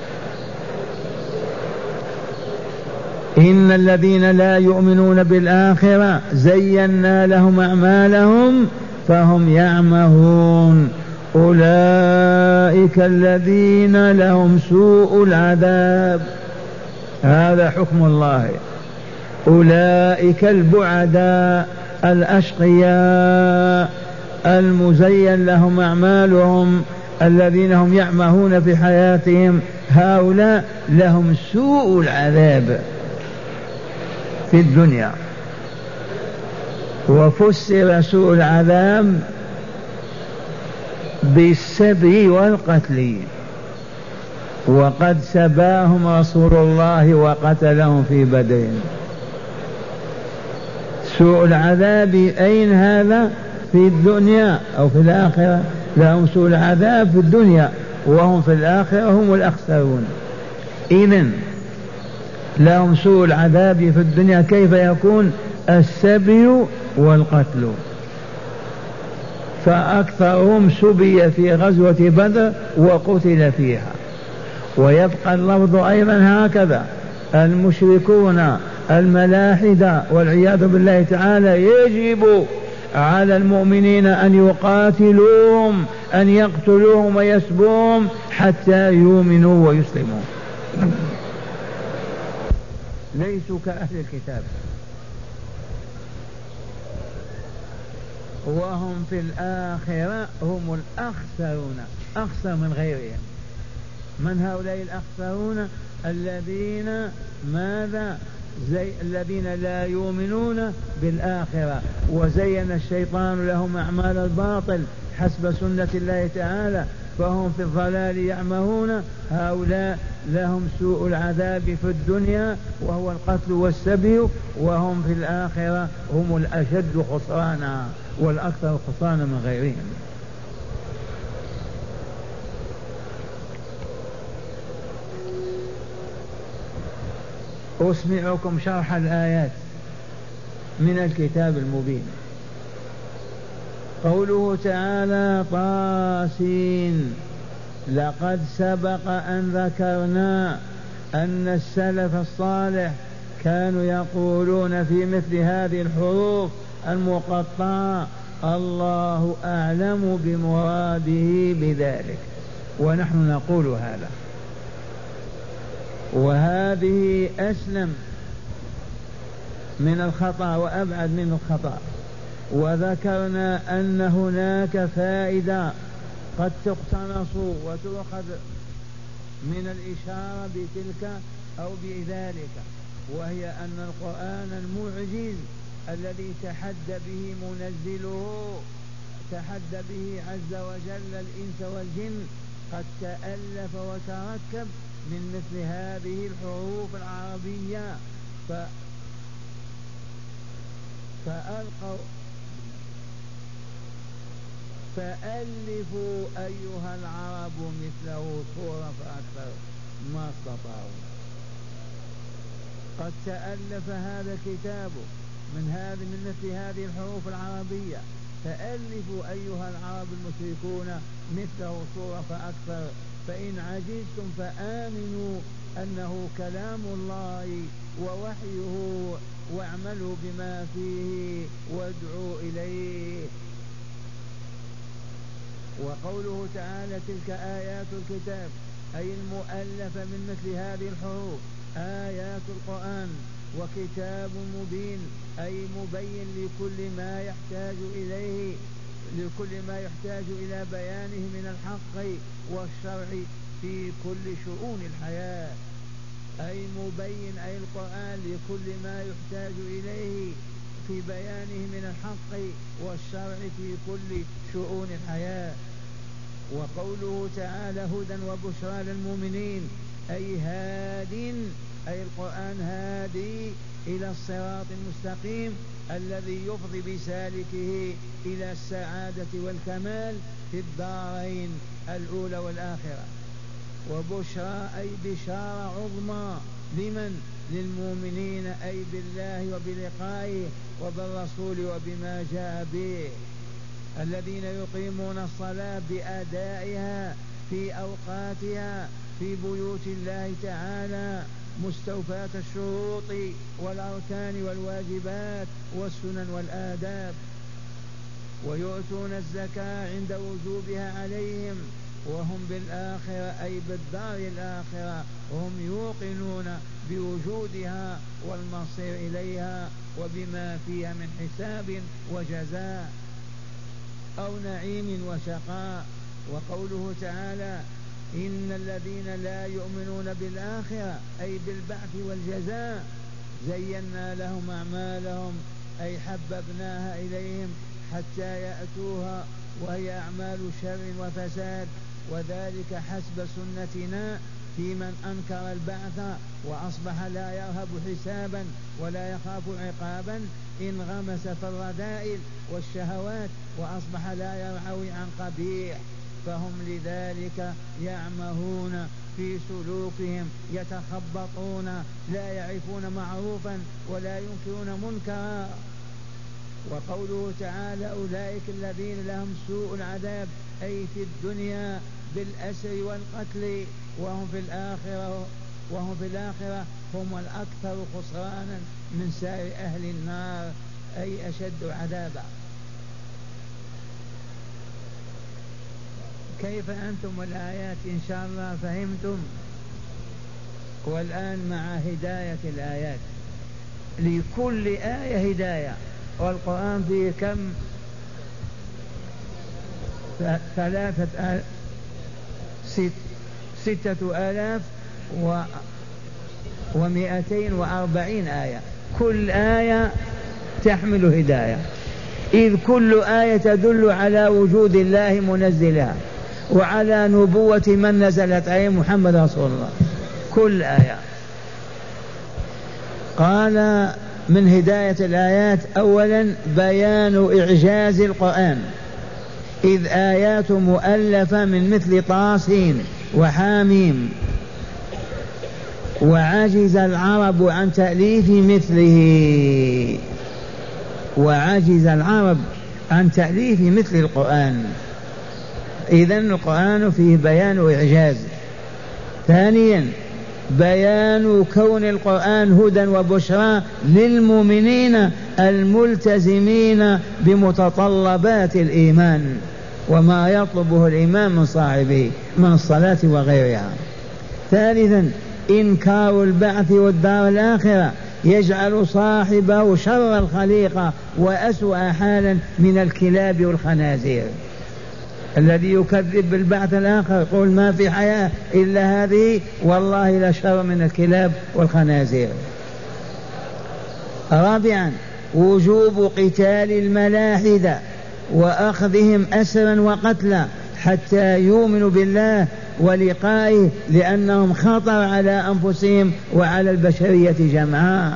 A: إن الذين لا يؤمنون بالآخرة زينا لهم أعمالهم فهم يعمهون أولئك الذين لهم سوء العذاب. هذا حكم الله. أولئك البعداء الأشقياء المزين لهم أعمالهم الذين هم يعمهون في حياتهم، هؤلاء لهم سوء العذاب في الدنيا. وفسر سوء العذاب بالسبي والقتل، وقد سباهم رسول الله وقتلهم في بدر. سوء العذاب أين هذا؟ في الدنيا أو في الآخرة؟ لهم سوء العذاب في الدنيا وهم في الآخرة هم الأخسرون. إذن لهم سوء العذاب في الدنيا، كيف يكون؟ السبي والقتل. فأكثرهم سبي في غزوة بدر وقتل فيها. ويبقى اللفظ أيضا هكذا: المشركون الملاحدة والعياذ بالله تعالى يجب على المؤمنين أن يقاتلوهم، أن يقتلوهم ويسبوهم حتى يؤمنوا ويسلموا. ليسوا كأهل الكتاب، وهم في الآخرة هم الأخسرون، أخسر من غيرهم. من هؤلاء الأخسرون؟ الذين ماذا؟ زي الذين لا يؤمنون بالآخرة، وزين الشيطان لهم أعمال الباطل حسب سنة الله تعالى، فهم في الضلال يعمهون. هؤلاء لهم سوء العذاب في الدنيا وهو القتل والسبي، وهم في الآخرة هم الأشد خسرانا والأكثر خسرانا من غيرهم. أسمعكم شرح الآيات من الكتاب المبين. قوله تعالى: طاسين. لقد سبق أن ذكرنا أن السلف الصالح كانوا يقولون في مثل هذه الحروف المقطعة: الله أعلم بمراده بذلك، ونحن نقول هذا، وهذه أسلم من الخطأ وأبعد من الخطأ. وذكرنا أن هناك فائدة قد تقتنص وتؤخذ من الإشارة بتلك أو بذلك، وهي أن القرآن المعجز الذي تحدى به منزله، تحدى به عز وجل الإنس والجن، قد تألف وتركب من مثل هذه الحروف العربية. ف... فألقوا فألفوا أيها العرب مثله صورة فأكثر، ما استطاعوا. قد تألف هذا الكتاب من هذه من مثل هذه الحروف العربية، فألفوا أيها العرب المشركون مثله صورة فأكثر، فإن عجزتم فآمنوا أنه كلام الله ووحيه، واعملوا بما فيه وادعوا إليه. وقوله تعالى تلك آيات الكتاب أي المؤلفة من مثل هذه الحروف آيات القرآن، وكتاب مبين أي مبين لكل ما يحتاج إليه لكل ما يحتاج إلى بيانه من الحق والشرع في كل شؤون الحياة، أي مبين أي القرآن لكل ما يحتاج إليه في بيانه من الحق والشرع في كل شؤون الحياة. وقوله تعالى هدى وبشرى للمؤمنين أي هاد أي القرآن هادي إلى الصراط المستقيم الذي يفضي بسالكه إلى السعادة والكمال في الدارين الأولى والآخرة. وبشرى أي بشارة عظمى لمن؟ للمؤمنين أي بالله وبلقائه وبالرسول وبما جاء به، الذين يقيمون الصلاة بأدائها في أوقاتها في بيوت الله تعالى مستوفاة الشروط والأركان والواجبات والسنن والآداب، ويؤتون الزكاة عند وجوبها عليهم، وهم بالآخرة أي بالدار الآخرة هم يوقنون بوجودها والمصير إليها وبما فيها من حساب وجزاء أو نعيم وشقاء. وقوله تعالى إن الذين لا يؤمنون بالآخرة أي بالبعث والجزاء زينا لهم أعمالهم أي حببناها إليهم حتى يأتوها وهي أعمال شر وفساد، وذلك حسب سنتنا في من أنكر البعث وأصبح لا يرهب حسابا ولا يخاف عقابا، انغمس في الرذائل والشهوات وأصبح لا يرعوي عن قبيح، فهم لذلك يعمهون في سلوكهم يتخبطون لا يعرفون معروفا ولا ينكرون منكرا. وقوله تعالى أولئك الذين لهم سوء العذاب أي في الدنيا بالأسر والقتل، وهم في الآخرة وهم في الآخرة هم الأكثر خسرانا من سائر أهل النار أي أشد عذابا. كيف أنتم والآيات إن شاء الله فهمتم؟ والآن مع هداية الآيات، لكل آية هداية، والقرآن فيه كم؟ ثلاثة آل... ست... ستة آلاف و... ومئتين وأربعين آية، كل آية تحمل هداية، إذ كل آية تدل على وجود الله منزلها وعلى نبوة من نزلت عليه محمد رسول الله، كل آية. قال من هداية الآيات أولا بيان إعجاز القرآن، إذ آيات مؤلفة من مثل طاسين وحاميم، وعجز العرب عن تأليف مثله، وعجز العرب عن تأليف مثل القرآن، إذن القرآن فيه بيان وإعجاز. ثانيا بيان كون القرآن هدى وبشرى للمؤمنين الملتزمين بمتطلبات الإيمان وما يطلبه الإيمان من صاحبه من الصلاة وغيرها. ثالثا إنكار البعث والدار الآخرة يجعل صاحبه شر الخليقة وأسوأ حالا من الكلاب والخنازير، الذي يكذب بالبعث الآخر يقول ما في حياة إلا هذه، والله لا شر من الكلاب والخنازير. رابعا وجوب قتال الملاحدة وأخذهم أسرا وقتلا حتى يؤمنوا بالله ولقائه، لأنهم خطر على أنفسهم وعلى البشرية جمعاء.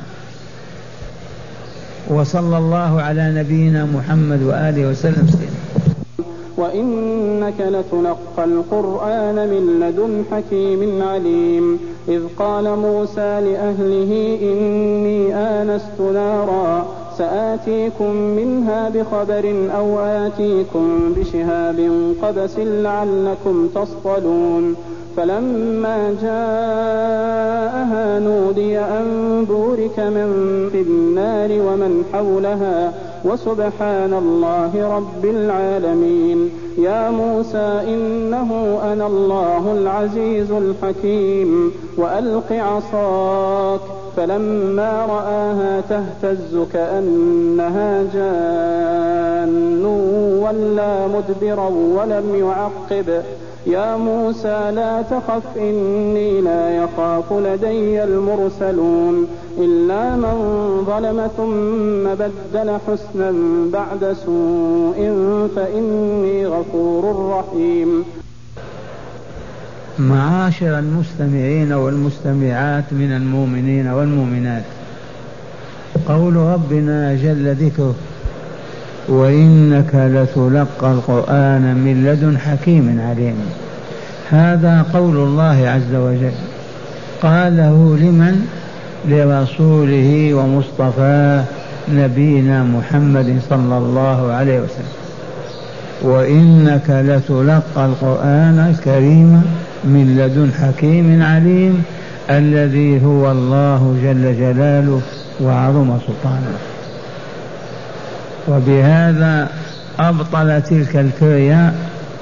A: وصلى الله على نبينا محمد وآله وسلم.
B: وإنك لتلقى القرآن من لدن حكيم عليم إذ قال موسى لأهله إني آنست نارا سآتيكم منها بخبر أو آتيكم بشهاب قبس لعلكم تصطلون فلما جاءها نودي أن بورك من في النار ومن حولها وسبحان الله رب العالمين يا موسى إنه أنا الله العزيز الحكيم وألق عصاك فلما رآها تهتز كأنها جان ولا مدبرا ولم يعقب يا موسى لا تخف إني لا يخاف لدي المرسلون إلا من ظلم ثم بدل حسنا بعد سوء فإني غفور رحيم.
A: معاشر المستمعين والمستمعات من المؤمنين والمؤمنات، قول ربنا جل ذكره وإنك لتلقى القرآن من لدن حكيم عليم، هذا قول الله عز وجل، قاله لمن؟ لرسوله ومصطفاه نبينا محمد صلى الله عليه وسلم. وإنك لتلقى القرآن الكريم من لدن حكيم عليم الذي هو الله جل جلاله وعظم سلطانه. وبهذا أبطل تلك الكرية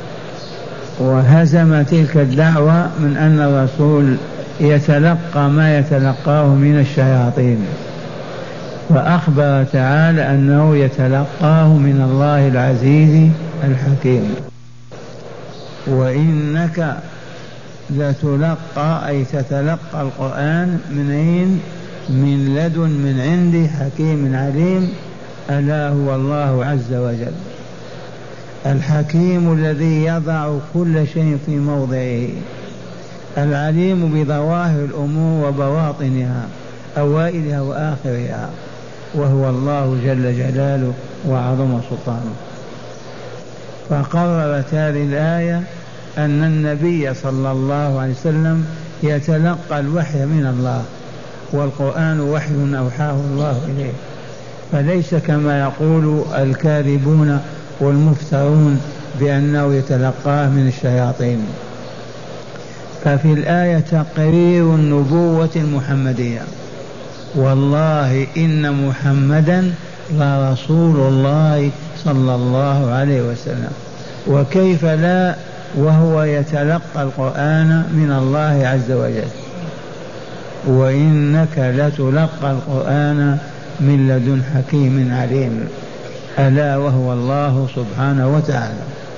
A: وهزم تلك الدعوة من أن الرسول يتلقى ما يتلقاه من الشياطين، وأخبر تعالى أنه يتلقاه من الله العزيز الحكيم. وإنك لتلقى أي تتلقى القرآن من أين؟ من لدن من عند حكيم عليم، ألا هو الله عز وجل الحكيم الذي يضع كل شيء في موضعه، العليم بظواهر الأمور وبواطنها أوائلها وآخرها، وهو الله جل جلاله وعظم سلطانه. فقررت هذه الآية أن النبي صلى الله عليه وسلم يتلقى الوحي من الله، والقرآن وحي أوحاه الله إليه، فليس كما يقول الكاذبون والمفترون بأنه يتلقاه من الشياطين. ففي الآية تقرير النبوة المحمدية، والله إن محمدا لرسول الله صلى الله عليه وسلم، وكيف لا وهو يتلقى القرآن من الله عز وجل. وإنك لتلقى القرآن من لدن حكيم عليم، ألا وهو الله سبحانه وتعالى.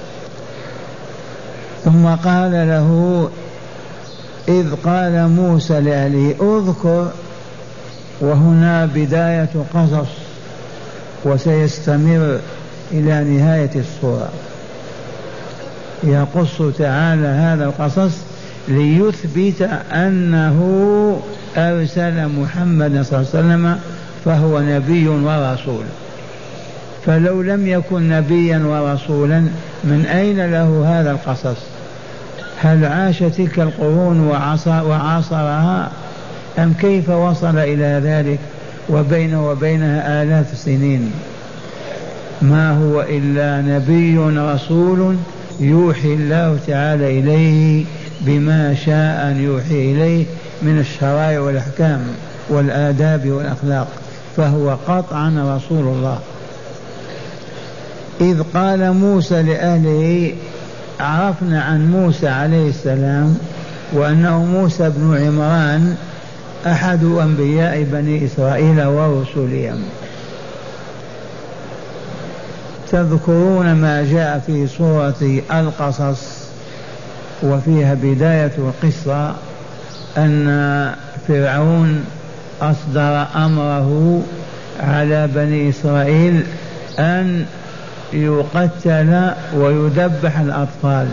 A: ثم قال له إذ قال موسى لأهله اذكر، وهنا بداية قصص وسيستمر إلى نهاية السورة. يقص تعالى هذا القصص ليثبت أنه أرسل محمد صلى الله عليه وسلم فهو نبي ورسول، فلو لم يكن نبيا ورسولا من أين له هذا القصص؟ هل عاش تلك القرون وعاصرها أم كيف وصل إلى ذلك وبينه وبينها آلاف السنين؟ ما هو إلا نبي رسول يوحي الله تعالى إليه بما شاء أن يوحي إليه من الشرائع والأحكام والآداب والأخلاق، فهو قطعا رسول الله. إذ قال موسى لأهله، عرفنا عن موسى عليه السلام وأنه موسى بن عمران أحد أنبياء بني إسرائيل ورسلهم. تذكرون ما جاء في سورة القصص وفيها بداية القصة أن فرعون أصدر أمره على بني إسرائيل أن يقتل ويذبح الأطفال.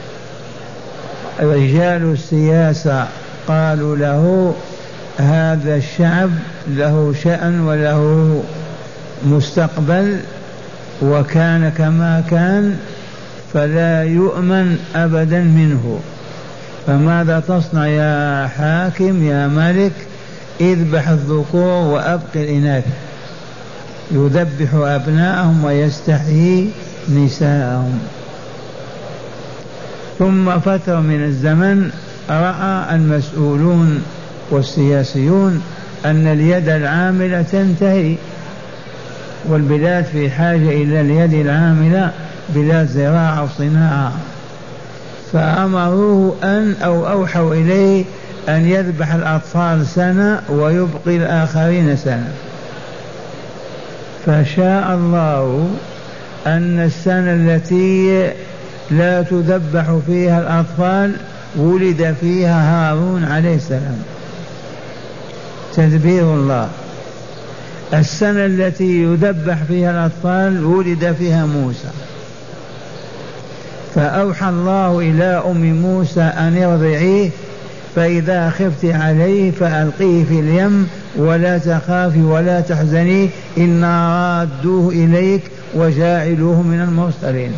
A: رجال السياسة قالوا له هذا الشعب له شأن وله مستقبل، وكان كما كان، فلا يؤمن أبدا منه. فماذا تصنع يا حاكم يا ملك؟ اذبح الذكور وأبق الإناث. يذبح أبناءهم ويستحيي نساءهم. ثم فترة من الزمن رأى المسؤولون والسياسيون أن اليد العاملة تنتهي، والبلاد في حاجة إلى اليد العاملة، بلاد زراعة وصناعة، فأمروه أن أو أوحوا إليه أن يذبح الأطفال سنة ويبقي الآخرين سنة. فشاء الله أن السنة التي لا تذبح فيها الأطفال ولد فيها هارون عليه السلام. تدبير الله. السنة التي يذبح فيها الأطفال ولد فيها موسى. فأوحى الله إلى أم موسى أن يرضعيه، فإذا خفت عليه فألقيه في اليم ولا تخافي ولا تحزني إنا رادوه إليك وجاعلوه من المرسلين.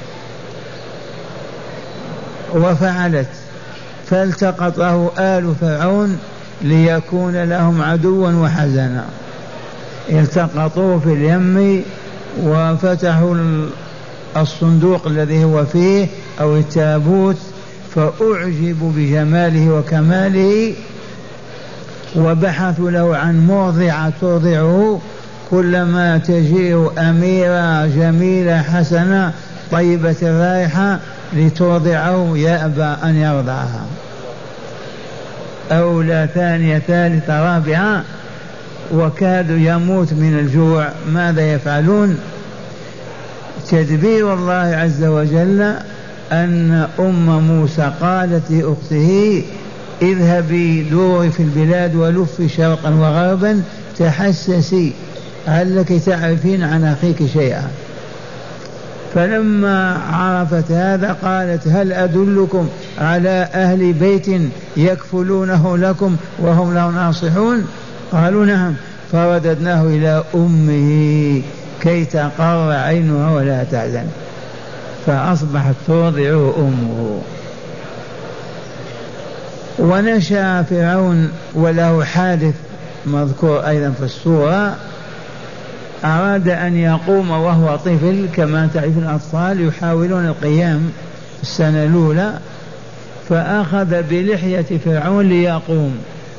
A: وفعلت، فالتقطه آل فرعون ليكون لهم عدوا وحزنا. التقطوه في اليم وفتحوا الصندوق الذي هو فيه أو التابوت، فأعجبوا بجماله وكماله، وبحثوا له عن مرضعة ترضعه. كلما تجيء أميرة جميلة حسنة طيبة الرائحة لترضعه يأبى أن يرضعها. أولى ثانية ثالثة رابعة، وكاد يموت من الجوع. ماذا يفعلون؟ تدبير الله عز وجل أن أم موسى قالت لأخته اذهبي دوري في البلاد ولفي شرقا وغربا تحسسي هل لك تعرفين عن أخيك شيئا. فلما عرفت هذا قالت هل أدلكم على أهل بيت يكفلونه لكم وهم له ناصحون؟ قالوا نعم. فرددناه إلى أمه كي تقر عينها ولا تحزن، فأصبحت ترضعه أمه. ونشأ فرعون وله حادث مذكور أيضا في السورة. أراد أن يقوم وهو طفل، كما تعرف الأطفال يحاولون القيام السنة الأولى، فأخذ بلحية فرعون ليقوم،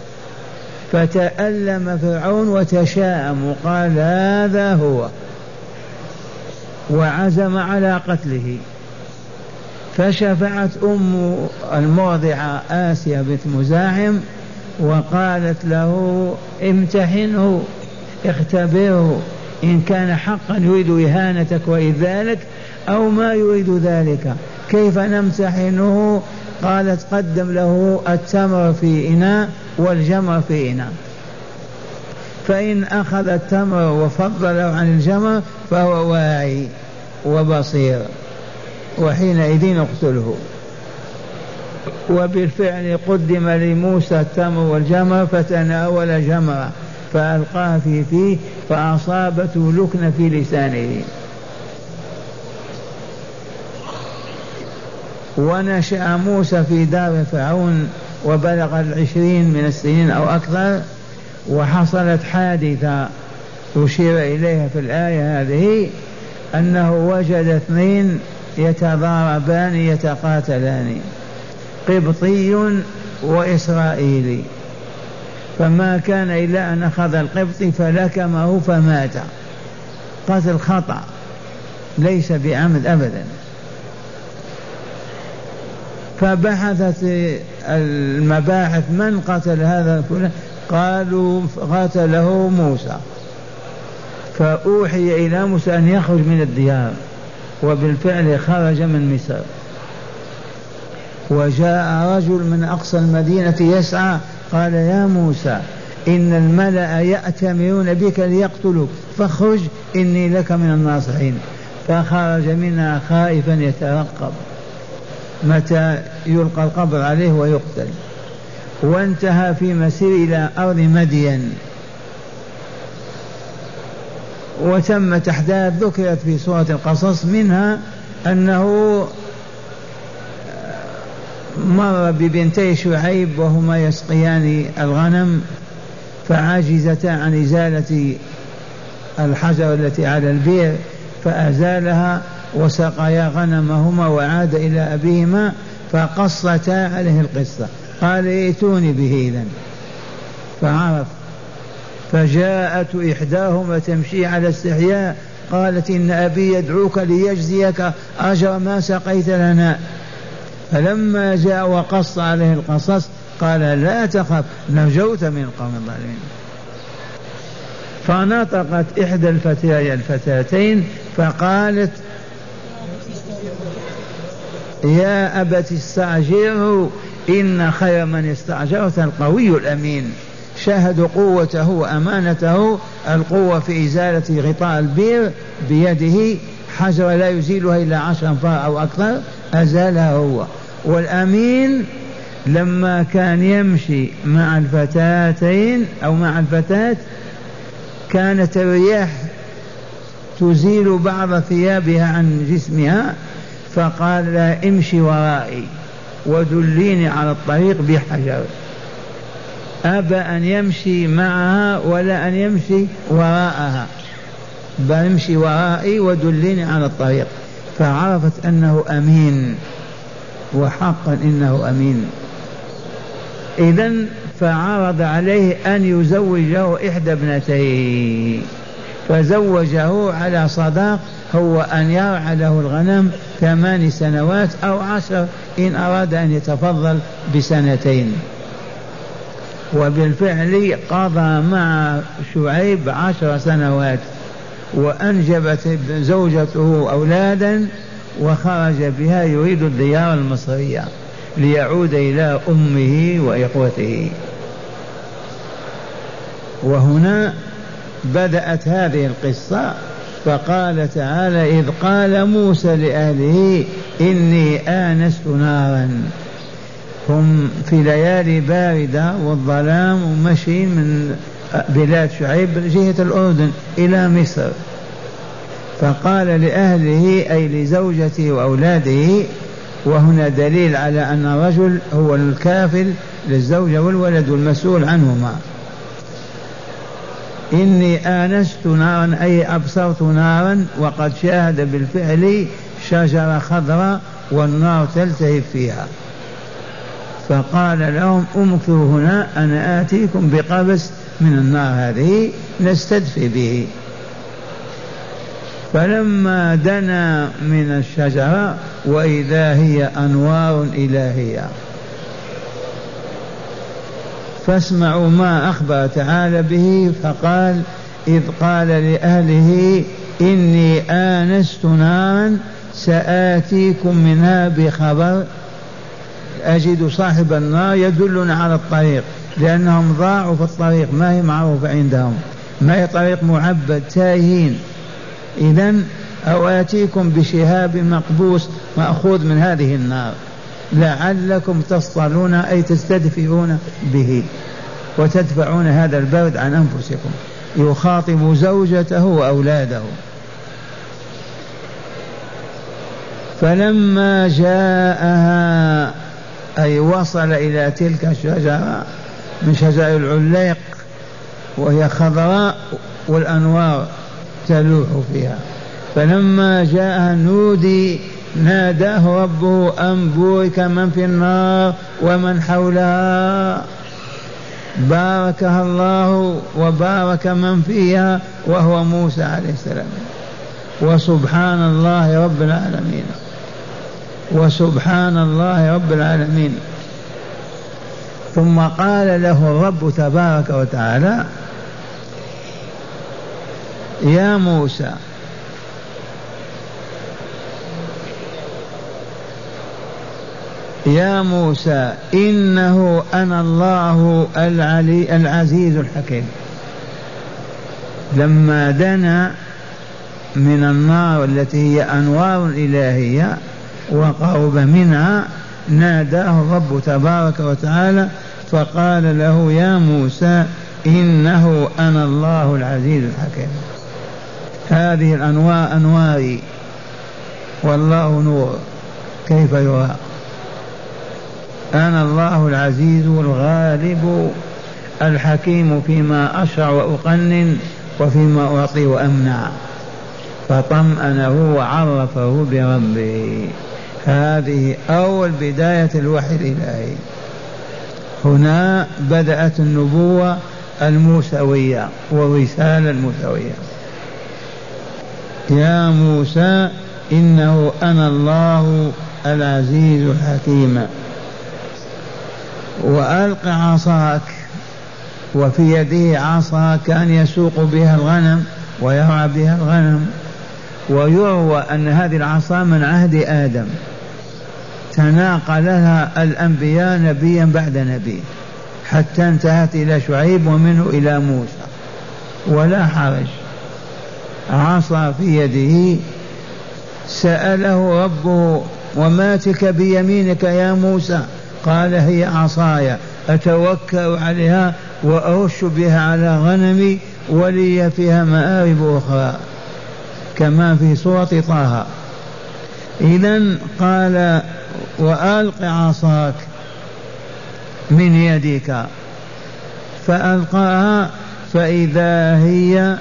A: فتألم فرعون وتشاءم وقال هذا هو، وعزم على قتله. فشفعت أم المرضعة آسيا بنت مزاحم وقالت له امتحنه اختبره إن كان حقا يريد إهانتك وإذلك أو ما يريد ذلك، كيف نمتحنه؟ قالت قدم له التمر في إناء والجمر في إناء، فإن أخذ التمر وفضله عن الجمر فهو واعي وبصير، وحينئذ اقتله. وبالفعل قدم لموسى التمر والجمر فتناول جمره فألقاه في فيه فأصابته لكنة في لسانه. ونشأ موسى في دار فرعون وبلغ العشرين من السنين أو أكثر، وحصلت حادثة أشير إليها في الآية هذه، أنه وجد اثنين يتضاربان يتقاتلان، قبطي وإسرائيلي، فما كان إلا أن أخذ القبطي فلكمه فمات قتل خطأ ليس بعمد أبدا. فبحثت المباحث من قتل هذا الفلان، قالوا قتله موسى. فأوحي إلى موسى أن يخرج من الديار، وبالفعل خرج من مصر. وجاء رجل من أقصى المدينة يسعى قال يا موسى إن الملأ يأتمرون بك ليقتلوك فاخرج إني لك من الناصحين. فخرج منها خائفا يترقب متى يلقى القبر عليه ويقتل. وانتهى في مسير إلى أرض مدين، وتمت أحداث ذكرت في سورة القصص، منها أنه مر ببنتي شعيب وهما يسقيان الغنم فعجزتا عن إزالة الحجر التي على البئر فأزالها وسقيا غنمهما وعاد إلى أبيهما فقصتا عليه القصة. قال ائتوني به إذن فعرف. فجاءت إحداهما تمشي على استحياء قالت إن أبي يدعوك ليجزيك أجر ما سقيت لنا. فلما جاء وقص عليه القصص قال لا تخف نجوت من القوم الظالمين. فنطقت إحدى الفتاتين فقالت يا أبت استأجره إن خير من استأجرت القوي الأمين. شاهدوا قوته وأمانته، القوة في إزالة غطاء البئر بيده، حجر لا يزيلها إلا عشر أنفار أو أكثر أزالها هو. والأمين لما كان يمشي مع الفتاتين أو مع الفتاة كانت الرياح تزيل بعض ثيابها عن جسمها فقال لا امشي ورائي ودليني على الطريق بحجر. أبى أن يمشي معها ولا أن يمشي وراءها، بل امشي ورائي ودليني على الطريق. فعرفت أنه أمين، وحقا إنه أمين. إذن فعرض عليه أن يزوجه إحدى ابنتيه، فزوجه على صداق هو أن يرعى له الغنم ثمان سنوات أو عشر إن أراد أن يتفضل بسنتين. وبالفعل قضى مع شعيب عشر سنوات وأنجبت زوجته أولادا وخرج بها يريد الديار المصرية ليعود إلى أمه وإخوته. وهنا بدأت هذه القصة. فقال تعالى إذ قال موسى لأهله إني آنست نارا. هم في ليالي باردة والظلام ومشي من بلاد شعيب جهة الأردن إلى مصر. فقال لأهله أي لزوجته وأولاده، وهنا دليل على أن الرجل هو الكافل للزوجة والولد المسؤول عنهما. إني آنست نارا أي أبصرت نارا، وقد شاهد بالفعل شجرة خضراء والنار تلتهب فيها. فقال لهم امكثوا هنا أنا آتيكم بقبس من النار هذه نستدفئ به. فلما دنا من الشجرة وإذا هي أنوار إلهية. فاسمعوا ما أخبر تعالى به. فقال إذ قال لأهله إني آنست نارا سآتيكم منها بخبر. أجد صاحب النار يدلنا على الطريق لأنهم ضاعوا في الطريق، ما هي معروفة عندهم، ما هي طريق معبد، تايهين. إذن أو آتيكم بشهاب مقبوس مأخوذ من هذه النار لعلكم تصطلون أي تستدفئون به وتدفعون هذا البرد عن أنفسكم. يخاطب زوجته وأولاده. فلما جاءها أي وصل إلى تلك الشجرة من شجر العليق وهي خضراء والأنوار تلوح فيها. فلما جاءها نودي ناداه ربه أن بورك من في النار ومن حولها، باركها الله وبارك من فيها وهو موسى عليه السلام. وسبحان الله رب العالمين، وسبحان الله رب العالمين. ثم قال له الرب تبارك وتعالى يا موسى يا موسى إنه أنا الله العلي العزيز الحكيم. لما دنا من النار التي هي أنوار إلهية وقرب منها ناداه الرب تبارك وتعالى فقال له يا موسى إنه أنا الله العزيز الحكيم. هذه الأنوار أنواري والله نور كيف يرى. أنا الله العزيز الغالب الحكيم فيما أشرع وأقنن وفيما أعطي وأمنع، فطمأنه وعرفه بربه. هذه أول بداية الوحي الإلهي. هنا بدأت النبوة الموسوية والرسالة الموسوية. يا موسى إنه أنا الله العزيز الحكيم، وألق عصاك. وفي يده عصا كان يسوق بها الغنم ويرعى بها الغنم، ويروى أن هذه العصا من عهد آدم تناقلها الأنبياء نبيا بعد نبي حتى انتهت إلى شعيب ومنه إلى موسى، ولا حرج. عصا في يده. سأله ربه وما تلك بيمينك يا موسى؟ قال هي عصاي أتوكأ عليها وأرش بها على غنمي ولي فيها مآرب أخرى، كما في سورة طه. إذن قال وألق عصاك من يدك، فألقاها فإذا هي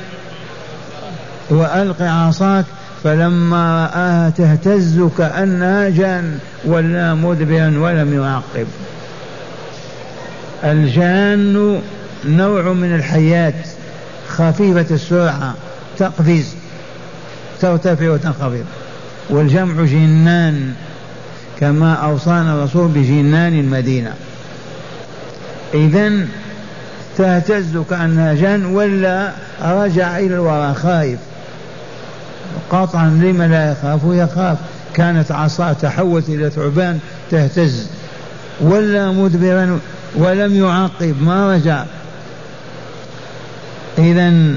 A: وألق عصاك، فلما رآها تهتز كأنها جان ولا مدبرا ولم يعقب. الجان نوع من الحياة خفيفة السرعة، تقفز ترتفع وتنخفض، والجمع جنان كما أوصانا الرسول بجنان المدينة. إذن تهتز كأنها جان ولا رجع إلى الوراء خايف. قطعا لما لا يخاف؟ يخاف. كانت عصا تحولت إلى ثعبان تهتز، ولا مدبرا ولم يعقب ما رجع. إذن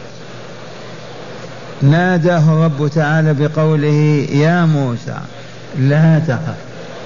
A: ناداه رب تعالى بقوله يا موسى لا تخف.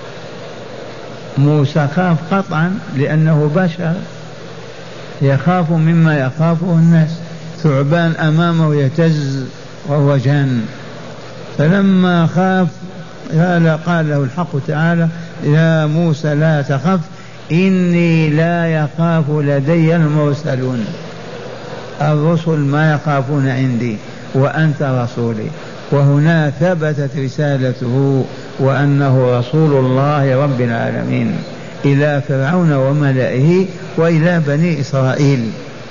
A: موسى خاف قطعا لأنه بشر يخاف مما يخافه الناس. ثعبان أمامه يهتز وهو جان. فلما خاف قال له الحق تعالى يا موسى لا تخف إني لا يخاف لدي المرسلون. الرسل ما يخافون عندي وأنت رسولي. وهنا ثبتت رسالته وأنه رسول الله رب العالمين إلى فرعون وملئه وإلى بني إسرائيل.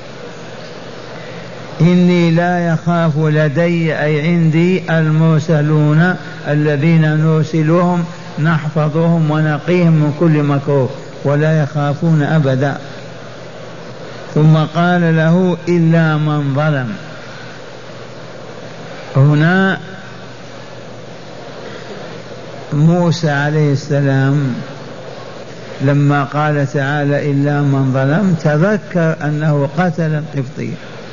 A: إني لا يخاف لدي أي عندي المرسلون الذين نرسلهم نحفظهم ونقيهم من كل مكروه ولا يخافون أبدا. ثم قال له إلا من ظلم. هنا موسى عليه السلام لما قال تعالى إلا من ظلم تذكر أنه قتل القبطي.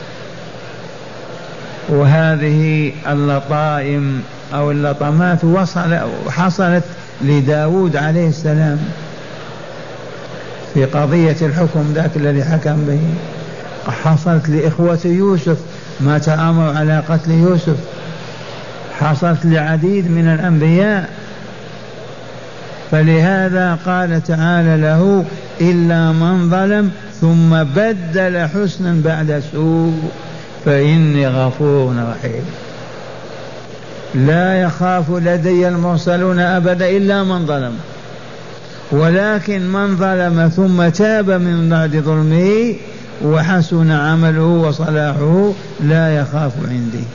A: وهذه اللطائم أو اللطمات وصل حصلت لداود عليه السلام في قضية الحكم ذاك الذي حكم به. حصلت لإخوة يوسف ما تآمروا على قتل يوسف. حصلت لعديد من الأنبياء. فلهذا قال تعالى له إلا من ظلم ثم بدل حسنا بعد سوء فإني غفور رحيم. لا يخاف لدي المرسلون أبدا إلا من ظلم، ولكن من ظلم ثم تاب من بعد ظلمه وحسن عمله وصلاحه لا يخاف عندي.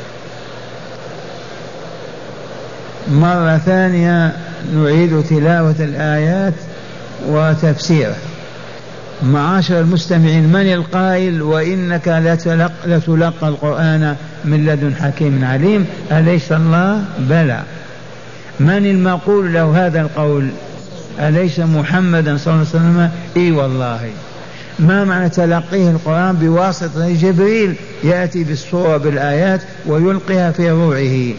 A: مرة ثانية نعيد تلاوة الآيات وتفسيرها. معاشر المستمعين، من القائل وإنك لتلقى القرآن من لدن حكيم عليم؟ أليس الله؟ بلى. من المقول له هذا القول؟ أليس محمدا صلى الله عليه وسلم؟ إي والله. ما معنى تلقيه القرآن؟ بواسطة جبريل يأتي بالصورة بالآيات ويلقيها في روعه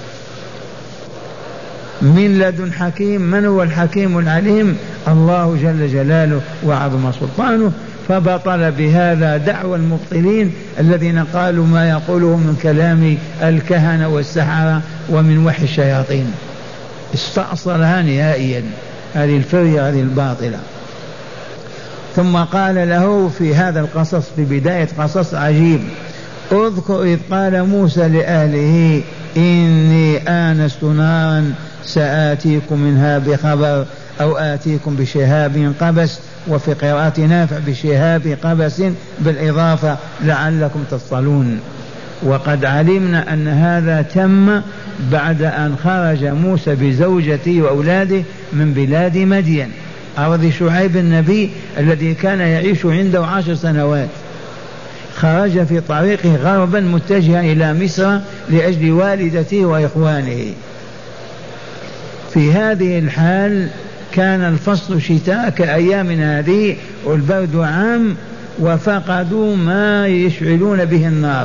A: من لدن حكيم. من هو الحكيم العليم؟ الله جل جلاله وعظم سلطانه. فبطل بهذا دعوى المبطلين الذين قالوا ما يقوله من كلام الكهنة والسحرة ومن وحي الشياطين. استأصلها نهائيا هذه الفرية هذه الباطلة. ثم قال له في هذا القصص في بداية قصص عجيب: اذكر إذ قال موسى لأهله إني آنست نارا سآتيكم منها بخبر أو آتيكم بشهاب قبس، وفي قراءة نافع بشهاب قبس بالإضافة لعلكم تصطلون. وقد علمنا أن هذا تم بعد أن خرج موسى بزوجته وأولاده من بلاد مدين أرض شعيب النبي الذي كان يعيش عنده عشر سنوات. خرج في طريقه غربا متجها إلى مصر لأجل والدته وإخوانه. في هذه الحال كان الفصل شتاء كأيامنا هذه والبرد عام، وفقدوا ما يشعلون به النار،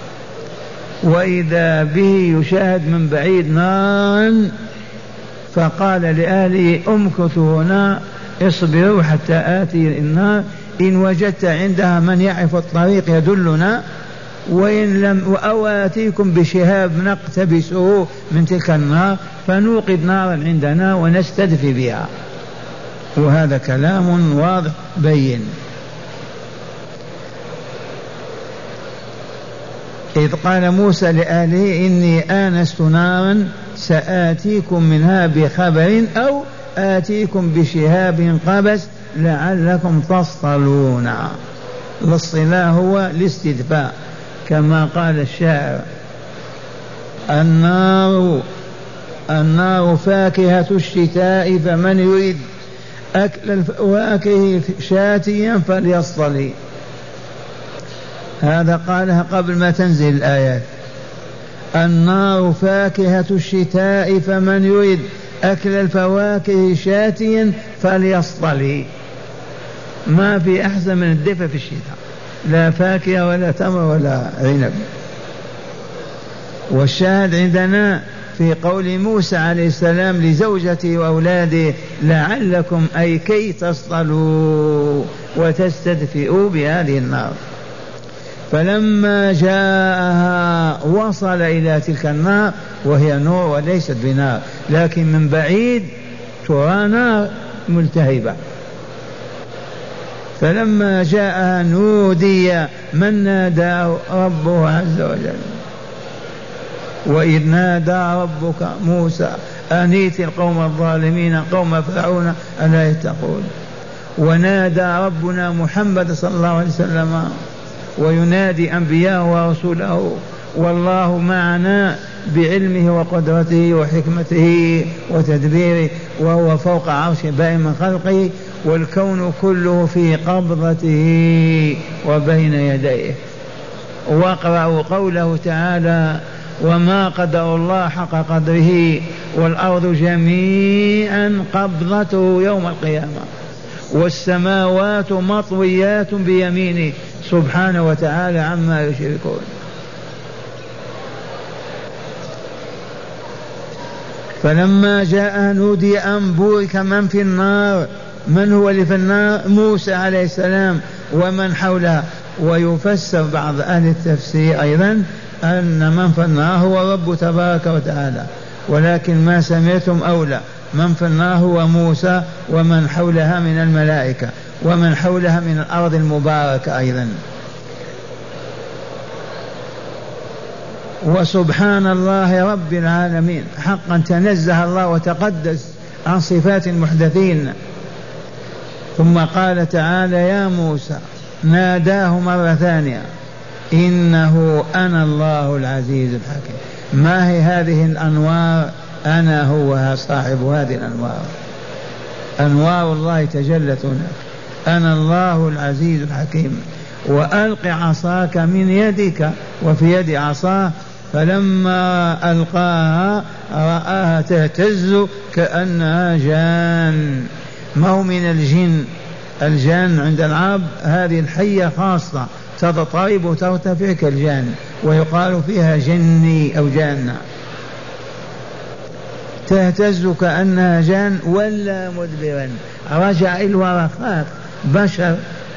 A: وإذا به يشاهد من بعيد نارا، فقال لأهله امكثوا هنا اصبروا حتى آتي النار، إن وجدت عندها من يعرف الطريق يدلنا، وإن لم أو آتيكم بشهاب نقتبسه من تلك النار فنوقد نارا عندنا ونستدفي بها. وهذا كلام واضح بين. إذ قال موسى لأهله إني آنست نارا سآتيكم منها بخبر أو آتيكم بشهاب قبس لعلكم تصطلون. الاصطلاح هو الاستدفاء كما قال الشاعر: النار النار فاكهة الشتاء فمن يريد أكل الفواكه شاتيا فليصطلي. هذا قالها قبل ما تنزل الآيات: النار فاكهة الشتاء فمن يريد أكل الفواكه شاتيا فليصطلي. ما في أحسن من الدفء في الشتاء، لا فاكهة ولا تمر ولا عنب. والشاهد عندنا في قول موسى عليه السلام لزوجته وأولاده: لعلكم أي كي تصطلوا وتستدفئوا بهذه النار. فلما جاءها وصل إلى تلك النار وهي نور وليست بنار، لكن من بعيد ترى نار ملتهبة. فلما جاءها نودي من نادى ربه عز وجل: وإذ نادى ربك موسى أنيت القوم الظالمين قوم فرعون ألا يتقون. ونادى ربنا محمد صلى الله عليه وسلم وينادي أنبياءه ورسوله: والله معنا بعلمه وقدرته وحكمته وتدبيره، وهو فوق عرش بائن من خلقه، والكون كله في قبضته وبين يديه. واقرأوا قوله تعالى: وما قدر الله حق قدره والأرض جميعا قبضته يوم القيامة والسماوات مطويات بيمينه سبحانه وتعالى عما يشركون. فلما جاء نودي أن بورك من في النار. من هو اللي في النار؟ موسى عليه السلام ومن حوله. ويفسر بعض أهل التفسير أيضا أن من في النار هو رب تبارك وتعالى، ولكن ما سمعتم أولى. من في النار هو موسى ومن حولها من الملائكة ومن حولها من الأرض المباركة أيضا. وسبحان الله رب العالمين، حقا تنزه الله وتقدس عن صفات المحدثين. ثم قال تعالى: يا موسى، ناداه مرة ثانية: إنه أنا الله العزيز الحكيم. ما هي هذه الأنوار؟ أنا هو صاحب هذه الأنوار، أنوار الله تجلت هناك. أنا الله العزيز الحكيم. وألق عصاك من يدك، وفي يد عصاه، فلما ألقاها رآها تهتز كأنها جان. ما هو من الجن. الجان عند العرب هذه الحية خاصة تضطرب وترتفع كالجان، ويقال فيها جني أو جانة. تهتز كأنها جان ولا مدبرا، رجع إلى الوراء، خاف بشر،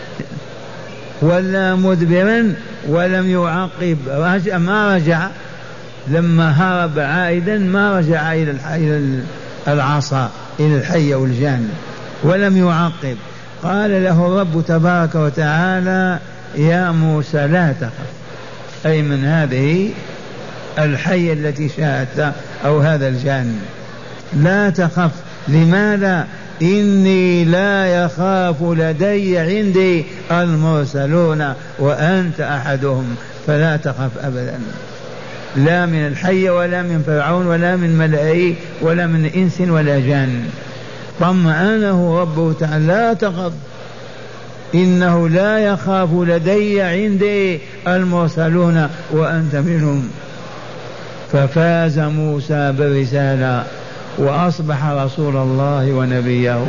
A: ولا مدبرا ولم يعقب، رجع ما رجع. لما هرب عائدا ما رجع إلى العصا إلى الحي والجان ولم يعقب. قال له الرب تبارك وتعالى يا موسى لا تخف، أي من هذه الحية التي شاهدت أو هذا الجان، لا تخف. لماذا؟ إني لا يخاف لدي عندي المرسلون وأنت أحدهم، فلا تخف أبدا، لا من الحية ولا من فرعون ولا من ملئه ولا من إنس ولا جان. طمأنه ربه تعالى لا تخف إنه لا يخاف لدي عندي المرسلون وأنت منهم. ففاز موسى بالرسالة وأصبح رسول الله ونبيه،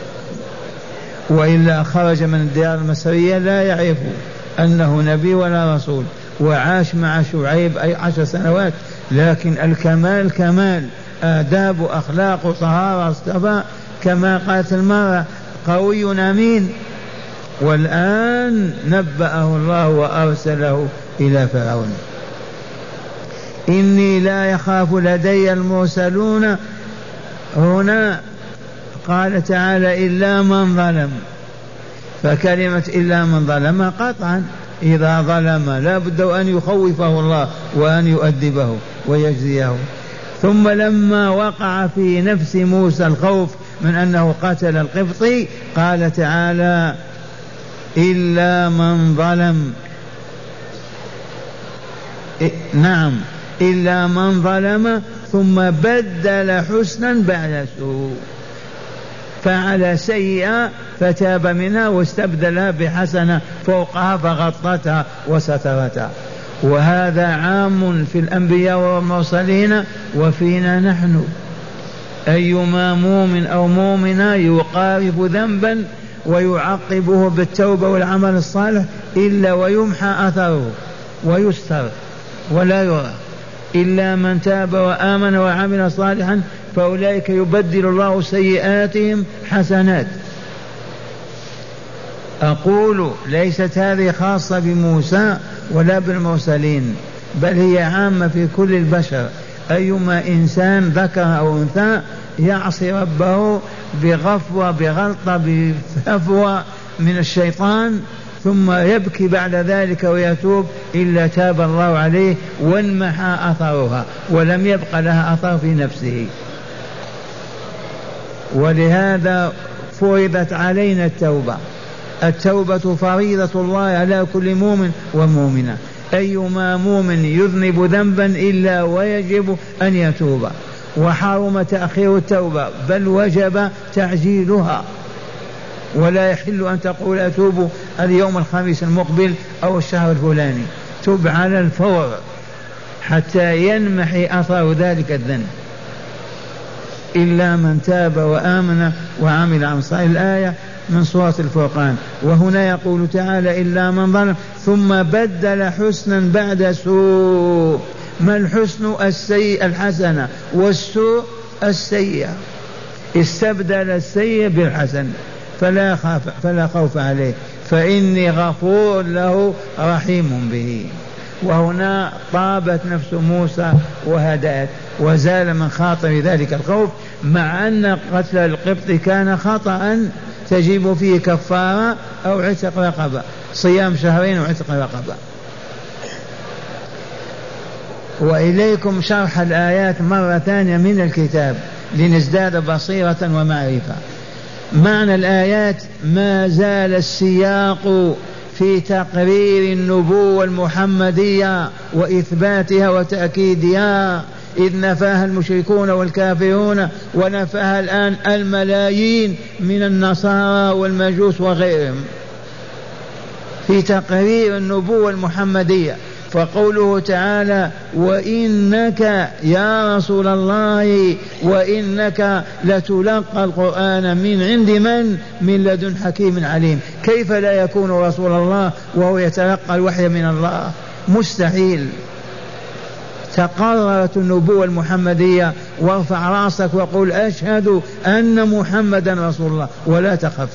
A: وإلا خرج من الديار المصرية لا يعرف أنه نبي ولا رسول، وعاش مع شعيب أي عشر سنوات، لكن الكمال كمال، آداب وأخلاق وطهارة اصطفى كما قالت المرأة قوي أمين. والآن نبأه الله وأرسله إلى فرعون. إني لا يخاف لدي المرسلون، هنا قال تعالى إلا من ظلم، فكلمة إلا من ظلم قطعا إذا ظلم لا بد أن يخوفه الله وأن يؤدبه ويجزيه. ثم لما وقع في نفس موسى الخوف من أنه قتل القبطي قال تعالى إلا من ظلم، نعم إلا من ظلم ثم بدل حسنا بعد سوء، فعل سيئة فتاب منها واستبدلها بحسنة فوقها فغطتها وسترتها. وهذا عام في الأنبياء والمرسلين وفينا نحن. أيما مؤمن أو مؤمنة يقارب ذنبا ويعقبه بالتوبة والعمل الصالح إلا ويمحى أثره ويستر ولا يرى، إلا من تاب وآمن وعمل صالحا فأولئك يبدل الله سيئاتهم حسنات. أقول ليست هذه خاصة بموسى ولا بالمرسلين، بل هي عامة في كل البشر. أيما إنسان ذكر أو أنثى يعصي ربه بغفوة بغلطة بهفوة من الشيطان ثم يبكي بعد ذلك ويتوب إلا تاب الله عليه وانمحى أثرها ولم يبق لها أثر في نفسه. ولهذا فرضت علينا التوبة. التوبة فريضة الله على كل مؤمن ومؤمنة. أيما مؤمن يذنب ذنبا إلا ويجب أن يتوب، وحرم تأخير التوبة بل وجب تعجيلها. ولا يحل أن تقول أتوب اليوم الخميس المقبل أو الشهر الفلاني، تب على الفور حتى ينمحي أثر ذلك الذنب. إلا من تاب وآمن وعمل عمل صالح، الآية من سورة الفرقان. وهنا يقول تعالى إلا من ظلم ثم بدل حسنا بعد سوء. ما الحسن؟ السيء الحسنة، والسوء السيئة. استبدل السيء بالحسن فلا خاف فلا خوف عليه، فإني غفور له رحيم به. وهنا طابت نفس موسى وهدأت وزال من خاطر ذلك الخوف، مع أن قتل القبط كان خطأ تجب فيه كفارة أو عتق رقبة، صيام شهرين وعتق رقبة. وإليكم شرح الآيات مرة ثانية من الكتاب لنزداد بصيرة ومعرفة. معنى الآيات: ما زال السياق في تقرير النبوة المحمدية وإثباتها وتأكيدها، إذ نفاها المشركون والكافرون ونفاها الآن الملايين من النصارى والمجوس وغيرهم، في تقرير النبوة المحمدية. فقوله تعالى: وإنك يا رسول الله وإنك لتلقى القرآن من عند من؟ من لدن حكيم عليم. كيف لا يكون رسول الله وهو يتلقى الوحي من الله؟ مستحيل. تقررت النبوة المحمدية، وارفع رأسك وقل أشهد أن محمدا رسول الله ولا تخف.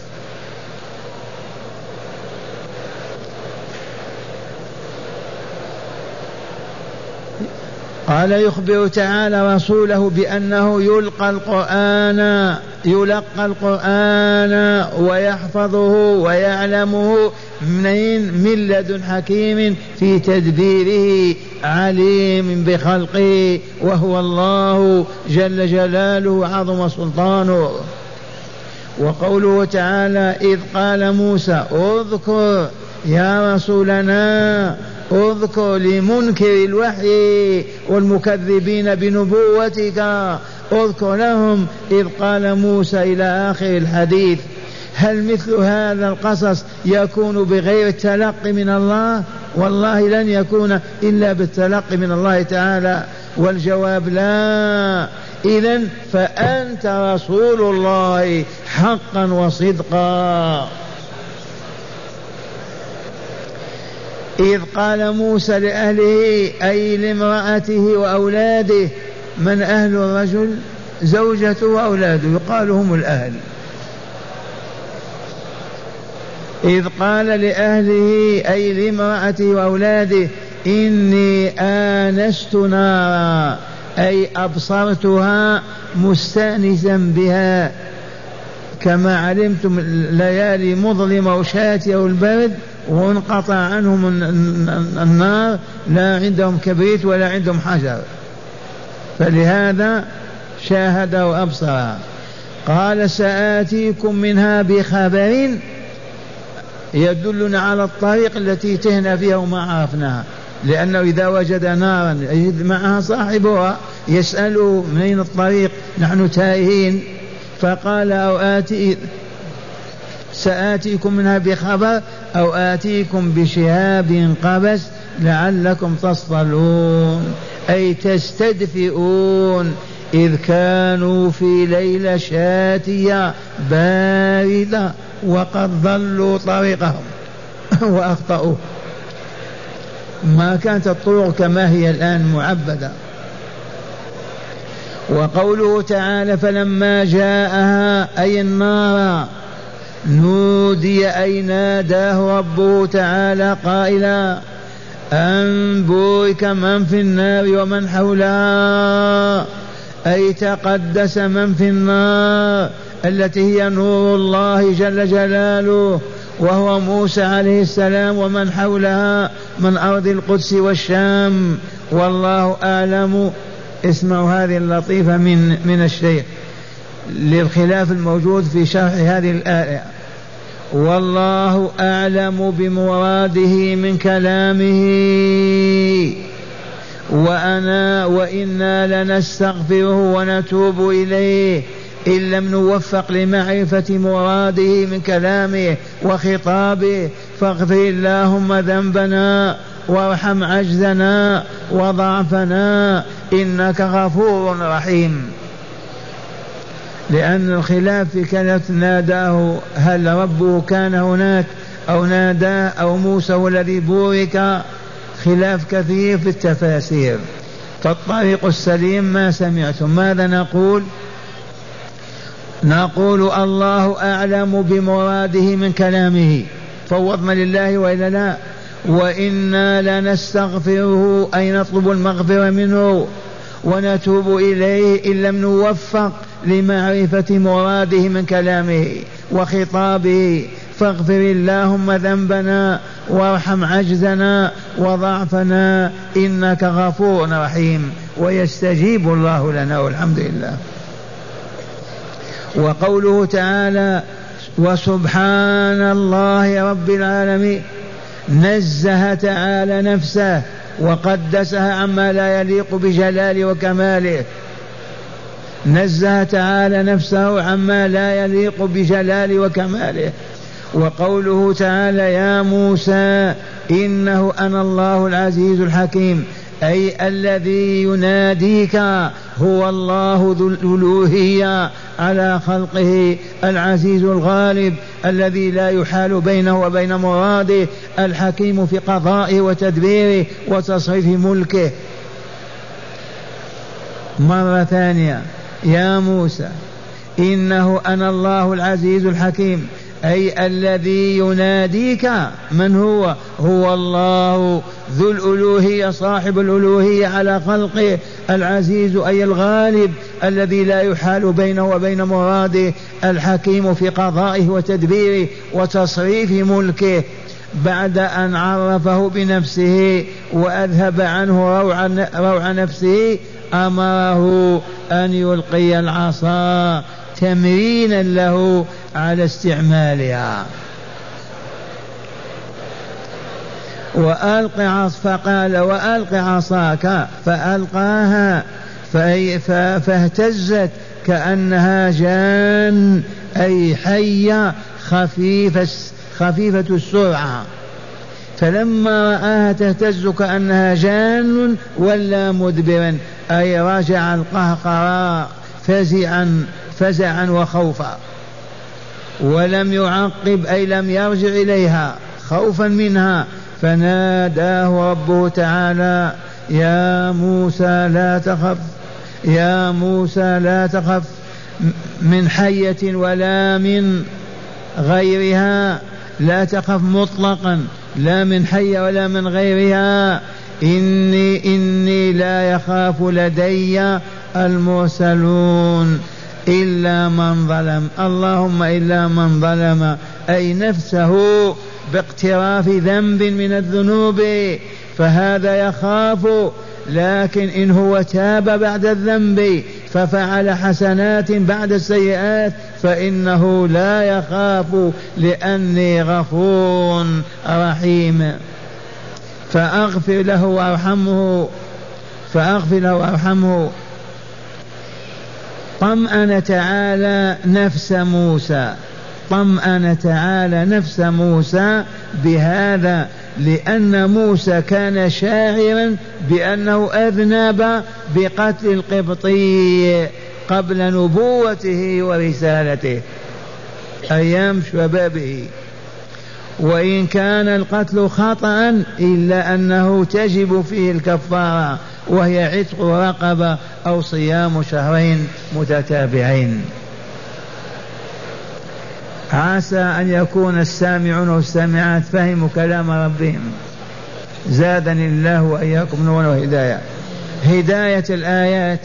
A: قال يخبر تعالى رسوله بأنه يلقى القرآن يلقى القرآن ويحفظه ويعلمه منين؟ من لدن حكيم في تدبيره عليم بخلقه، وهو الله جل جلاله عظم سلطانه. وقوله تعالى إذ قال موسى اذكر يا رسولنا، اذكر لمنكر الوحي والمكذبين بنبوتك، اذكر لهم إذ قال موسى إلى آخر الحديث. هل مثل هذا القصص يكون بغير التلقي من الله؟ والله لن يكون إلا بالتلقي من الله تعالى، والجواب لا. إذن فأنت رسول الله حقا وصدقا. إذ قال موسى لأهله أي لامرأته وأولاده. من أهل الرجل؟ زوجته وأولاده، يقال هم الأهل. إذ قال لأهله أي لامرأته وأولاده إني آنست نارا، أي أبصرتها مستأنسا بها. كما علمتم ليالي مظلمة وشاتية والبرد وانقطع عنهم النار، لا عندهم كبريت ولا عندهم حجر، فلهذا شاهد وأبصر. قال سآتيكم منها بخبر يدلنا على الطريق التي تهنا فيها وما عرفناها، لأنه إذا وجد نارا يجد معها صاحبها يسأله من الطريق، نحن تائهين. فقال أو آتي سآتيكم منها بخبر أو آتيكم بشهاب قبس لعلكم تصطلون، أي تستدفئون. إذ كانوا في ليلة شاتية باردة وقد ضلوا طريقهم وأخطأوا، ما كانت الطرق كما هي الآن معبدة. وقوله تعالى فلما جاءها أي النار نودي أي ناداه ربه تعالى قائلا أن بورك من في النار ومن حولها، أي تقدس من في النار التي هي نور الله جل جلاله وهو موسى عليه السلام، ومن حولها من أرض القدس والشام، والله أعلم. اسمعوا هذه اللطيفة من من الشيخ للخلاف الموجود في شرح هذه الآية. والله أعلم بمراده من كلامه، وأنا وإنا لنستغفره ونتوب إليه إن لم نوفق لمعرفة مراده من كلامه وخطابه، فاغفر اللهم ذنبنا وارحم عجزنا وضعفنا إنك غفور رحيم. لأن الخلاف في كلمة ناداه، هل ربه كان هناك أو ناداه أو موسى هو الذي بورك؟ خلاف كثير في التفاسير. فالطريق السليم ما سمعتم. ماذا نقول؟ نقول الله أعلم بمراده من كلامه، فوضنا لله وإلا لا، وإنا لنستغفره أي نطلب المغفرة منه ونتوب إليه إن لم نوفق لمعرفة مراده من كلامه وخطابه، فاغفر اللهم ذنبنا وارحم عجزنا وضعفنا إنك غفور رحيم، ويستجيب الله لنا والحمد لله. وقوله تعالى وسبحان الله رب العالمين، نزه تعالى نفسه وقدسها عما لا يليق بجلاله وكماله، نزه تعالى نفسه عما لا يليق بجلاله وكماله. وقوله تعالى يا موسى إنه أنا الله العزيز الحكيم، أي الذي يناديك هو الله ذو الألوهية على خلقه، العزيز الغالب الذي لا يحال بينه وبين مراده، الحكيم في قضائه وتدبيره وتصريف ملكه. مرة ثانية يا موسى إنه أنا الله العزيز الحكيم، أي الذي يناديك من هو؟ هو الله ذو الألوهية صاحب الألوهية على خلقه، العزيز أي الغالب الذي لا يحال بينه وبين مراده، الحكيم في قضائه وتدبيره وتصريف ملكه. بعد أن عرفه بنفسه وأذهب عنه روع, روع نفسه أمره أن يلقي العصا تمرينا له على استعمالها. وألق عصا، فقال وألق عصاك، فألقاها فاهتزت كأنها جان أي حية خفيفة خفيفة السرعة، فلما رآها تهتز كأنها جان ولا مدبرا أي رجع القهقراء فزعا فزعا وخوفا، ولم يعقب أي لم يرجع إليها خوفا منها. فناداه ربه تعالى يا موسى لا تخف، يا موسى لا تخف من حية ولا من غيرها، لا تخف مطلقا لا من حية ولا من غيرها، إني إني لا يخاف لدي المرسلون إلا من ظلم. اللهم إلا من ظلم أي نفسه باقتراف ذنب من الذنوب، فهذا يخاف، لكن إن هو تاب بعد الذنب ففعل حسنات بعد السيئات فإنه لا يخاف لأني غفور رحيم. فأغفر له وارحمه فأغفر له وارحمه. طمأن تعالى نفس موسى، طمأن تعالى نفس موسى بهذا، لأن موسى كان شاعرا بأنه أذنب بقتل القبطي قبل نبوته ورسالته أيام شبابه، وإن كان القتل خطأ إلا أنه تجب فيه الكفارة وهي عتق رقبة أو صيام شهرين متتابعين. عسى أن يكون السامعون والسامعات فهموا كلام ربهم. زادني الله وإياكم نورا وهداية. هداية الآيات: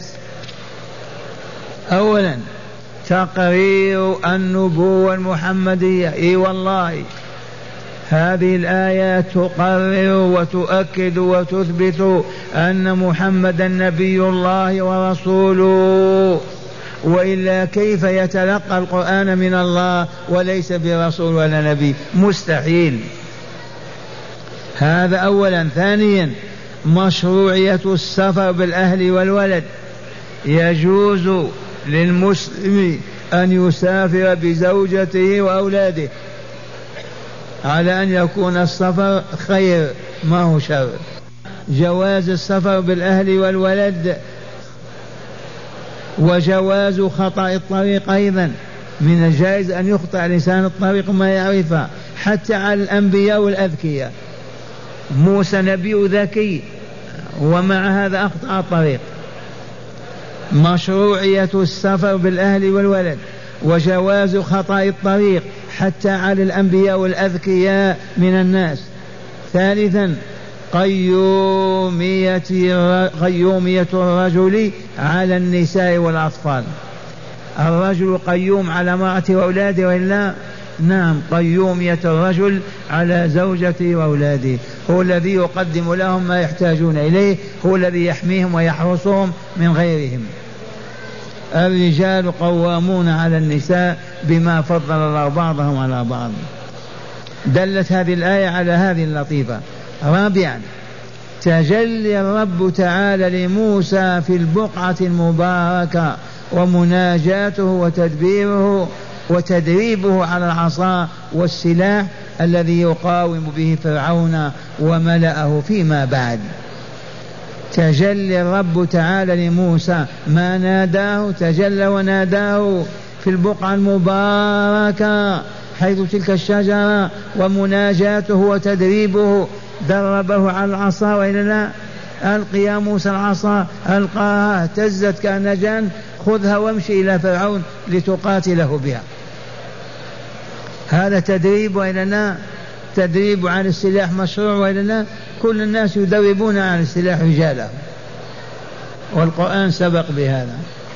A: أولا تقرير النبوة المحمدية، اي والله هذه الآيات تقرر وتؤكد وتثبت أن محمدا نبي الله ورسوله، وإلا كيف يتلقى القرآن من الله وليس برسول ولا نبي؟ مستحيل. هذا أولا. ثانيا مشروعية السفر بالأهل والولد، يجوز للمسلم أن يسافر بزوجته وأولاده على أن يكون السفر خير ما هو شر. جواز السفر بالأهل والولد، وجواز خطأ الطريق أيضا، من الجائز أن يخطأ لسان الطريق ما يعرفه حتى على الأنبياء والأذكياء. موسى نبي ذكي ومع هذا أخطأ الطريق. مشروعية السفر بالأهل والولد، وجواز خطأ الطريق حتى على الأنبياء والأذكياء من الناس. ثالثا قيومية قيومية الرجل على النساء والأطفال. الرجل قيوم على امرأته وأولاده وإلا؟ نعم، قيومية الرجل على زوجته وأولاده، هو الذي يقدم لهم ما يحتاجون إليه، هو الذي يحميهم ويحرسهم من غيرهم. الرجال قوامون على النساء بما فضل الله بعضهم على بعض. دلت هذه الآية على هذه اللطيفة. رابعا تجلي الرب تعالى لموسى في البقعة المباركة ومناجاته وتدبيره وتدريبه على العصا والسلاح الذي يقاوم به فرعون وملأه فيما بعد. تجلي الرب تعالى لموسى، ما ناداه تجلى وناداه في البقعة المباركة حيث تلك الشجرة، ومناجاته وتدريبه دربه على العصا وإلا لا؟ ألقي يا موسى العصا، ألقاها اهتزت كالنجان، خذها وامشي إلى فرعون لتقاتله بها. هذا تدريب وإلا لا؟ تدريب على السلاح مشروع وإلا لا؟ كل الناس يدربون على السلاح رجاله، والقرآن سبق بهذا.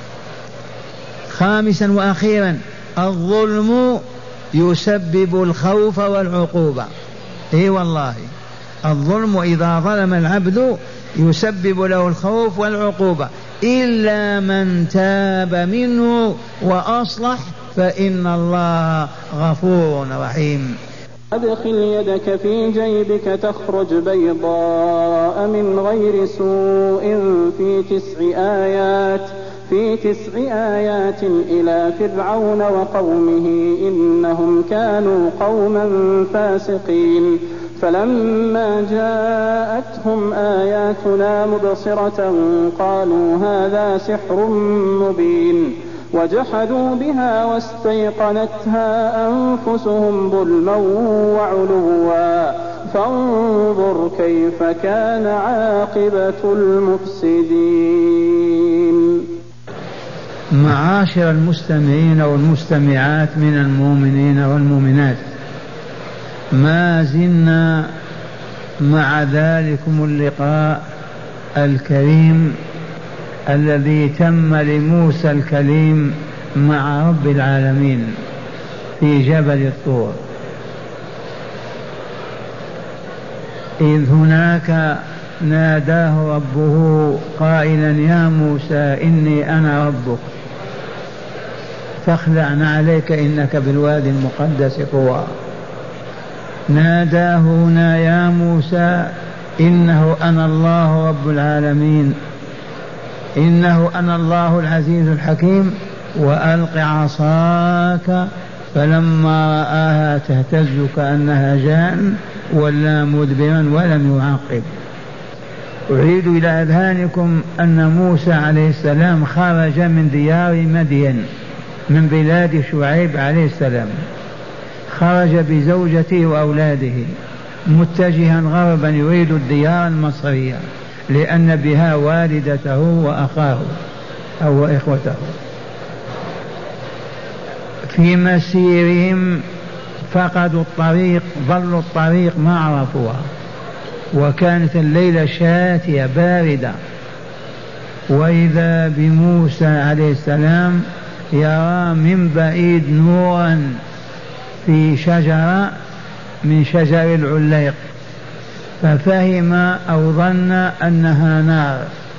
A: خامسا وأخيرا، الظلم يسبب الخوف والعقوبة. اي والله، الظلم إذا ظلم العبد يسبب له الخوف والعقوبة، إلا من تاب منه وأصلح فإن الله غفور رحيم.
B: أدخل يدك في جيبك تخرج بيضاء من غير سوء في تسع آيات في تسع آيات إلى فرعون وقومه إنهم كانوا قوما فاسقين. فلما جاءتهم آياتنا مبصرة قالوا هذا سحر مبين، وجحدوا بها واستيقنتها أنفسهم ظلما وعلوا، فانظر كيف كان عاقبة المفسدين.
A: معاشر المستمعين والمستمعات من المؤمنين والمؤمنات، ما زلنا مع ذلكم اللقاء الكريم الذي تم لموسى الكليم مع رب العالمين في جبل الطور، إذ هناك ناداه ربه قائلا يا موسى إني أنا ربك فاخلع عليك إنك بالوادي المقدس طوى. ناداه هنا يا موسى إنه أنا الله رب العالمين، إنه أنا الله العزيز الحكيم، وألق عصاك، فلما رآها تهتز كأنها جان ولا مدبرا ولم يعقب. أعيد إلى أذهانكم أن موسى عليه السلام خرج من ديار مدين من بلاد شعيب عليه السلام، خرج بزوجته وأولاده متجها غربا يريد الديار المصرية لأن بها والدته وأخاه أو إخوته. في مسيرهم فقدوا الطريق، ضلوا الطريق ما عرفوها، وكانت الليلة شاتية باردة، وإذا بموسى عليه السلام يرى من بعيد نورا في شجرة من شجر العليق، ففهم أو ظن أنها نار،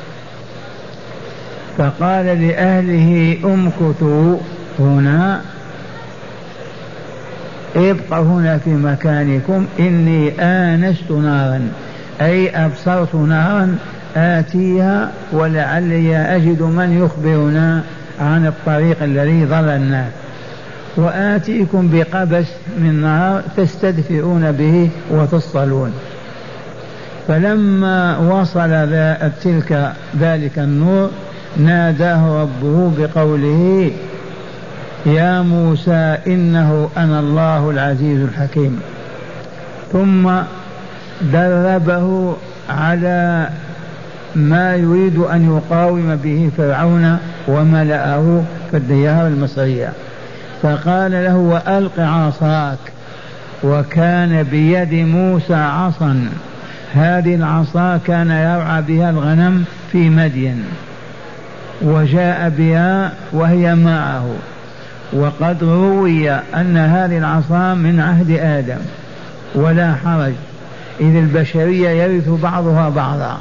A: فقال لأهله امكثوا هنا، ابقوا هنا في مكانكم إني آنست نارا، أي أبصرت نارا آتيها ولعلي أجد من يخبرنا عن الطريق الذي ضللنا، وآتيكم بقبس من نار تستدفئون به وتصطلون. فلما وصل تلك ذلك النور ناداه ربه بقوله يا موسى إنه أنا الله العزيز الحكيم، ثم دربه على ما يريد أن يقاوم به فرعون وملأه في الديار المصرية، فقال له وألق عصاك، وكان بيد موسى عصا، هذه العصا كان يرعى بها الغنم في مدين، وجاء بها وهي معه، وقد روي أن هذه العصا من عهد آدم ولا حرج، إذ البشرية يرث بعضها بعضا.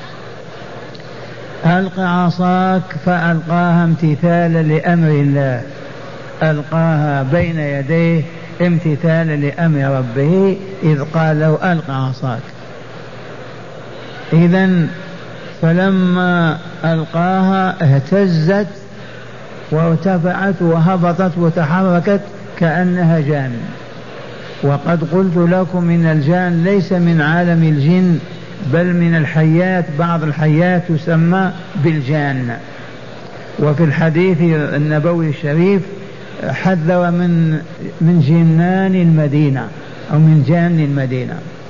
A: ألق عصاك، فألقاها امتثالا لأمر الله، ألقاها بين يديه امتثالا لأمر ربه إذ قال له ألق عصاك. إذن فلما ألقاها اهتزت وارتفعت وهبطت وتحركت كأنها جان. وقد قلت لكم إن الجان ليس من عالم الجن بل من الحيات، بعض الحيات تسمى بالجان. وفي الحديث النبوي الشريف حذر من من جنان المدينة أو من جان المدينة.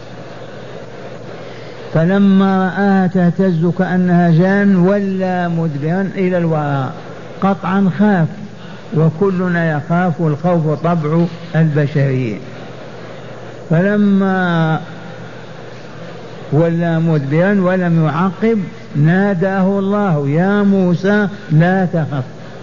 A: فلما رآها تهتز كأنها جان ولا مدبرا إلى الوراء، قطعا خاف وكلنا يخاف، الخوف طبع البشرية. فلما ولى مدبرا ولم يعقب ناداه الله يا موسى لا تخف.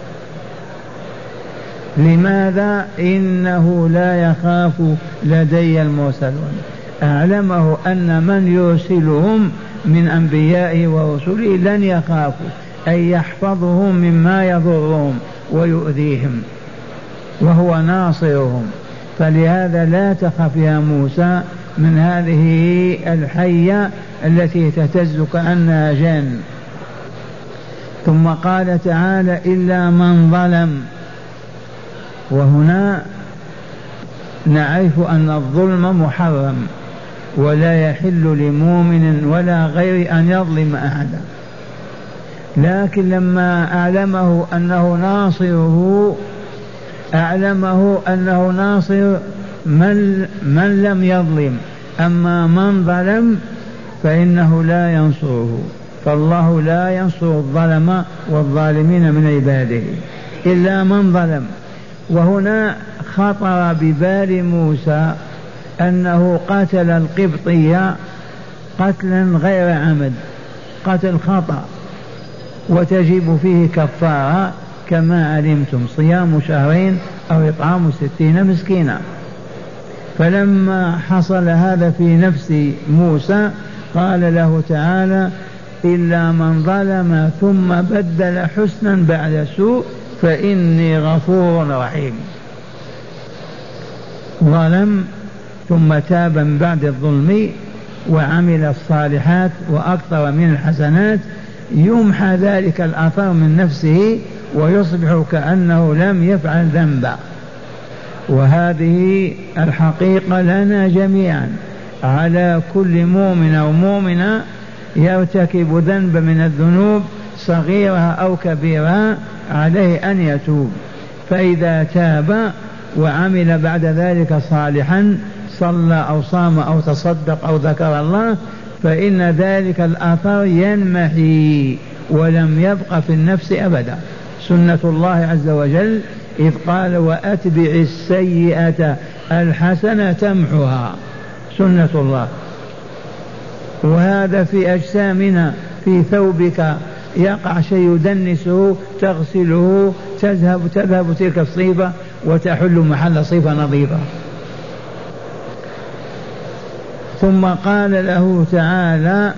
A: لماذا؟ إنه لا يخاف لدي المرسلون. أعلمه أن من يرسلهم من أنبيائه ورسله لن يخافوا، أي يحفظهم مما يضرهم ويؤذيهم، وهو ناصرهم. فلهذا لا تخف يا موسى من هذه الحية التي تهتز كأنها جان. ثم قال تعالى إلا من ظلم. وهنا نعرف أن الظلم محرم ولا يحل لمؤمن ولا غير أن يظلم أحدا، لكن لما أعلمه أنه ناصره أعلمه أنه ناصر من, من لم يظلم. أما من ظلم فإنه لا ينصره، فالله لا ينصر الظلم والظالمين من عباده إلا من ظلم. وهنا خطر ببال موسى أنه قتل القبطية قتلا غير عمد، قتل خطأ، وتجب فيه كفارة كما علمتم، صيام شهرين أو إطعام ستين مسكينا. فلما حصل هذا في نفس موسى قال له تعالى إلا من ظلم ثم بدل حسنا بعد سوء فإني غفور رحيم. ظلم ثم تاب من بعد الظلم وعمل الصالحات وأكثر من الحسنات، يمحى ذلك الأثر من نفسه ويصبح كأنه لم يفعل ذنبا. وهذه الحقيقة لنا جميعا، على كل مؤمن أو مؤمنة يرتكب ذنب من الذنوب صغيرها أو كبيرها عليه أن يتوب، فإذا تاب وعمل بعد ذلك صالحا، صلى أو صام أو تصدق أو ذكر الله، فإن ذلك الأثر ينمحي ولم يبق في النفس أبدا. سنة الله عز وجل إذ قال وأتبع السيئة الحسنة تمحها، سنة الله. وهذا في أجسامنا، في ثوبك يقع شيء يدنسه تغسله تذهب تذهب تلك الصيفة وتحل محل صيفة نظيفة. ثم قال له تعالى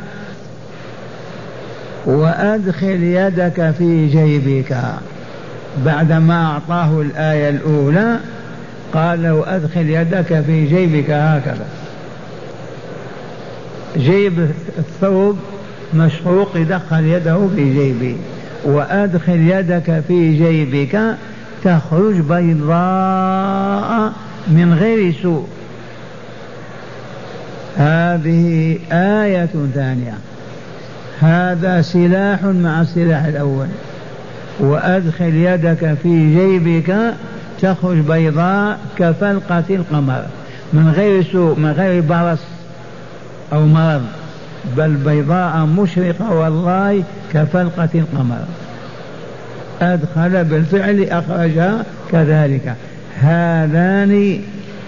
A: وأدخل يدك في جيبك. بعدما أعطاه الآية الأولى قال له أدخل يدك في جيبك، هكذا جيب الثوب مشقوق يدخل يده في جيبه. وأدخل يدك في جيبك تخرج بيضاء من غير سوء. هذه آية ثانية، هذا سلاح مع السلاح الأول. وأدخل يدك في جيبك تخرج بيضاء كفلقة القمر من غير سوء، من غير برص أو مرض، بل بيضاء مشرقة والله كفلقة القمر. أدخل بالفعل أخرجها كذلك. هذان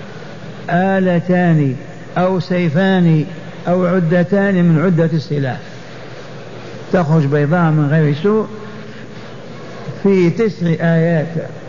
A: آلتان أو سيفان أو عدتان من عدة السلاح، تخرج بيضاء من غير سوء في تسع آيات.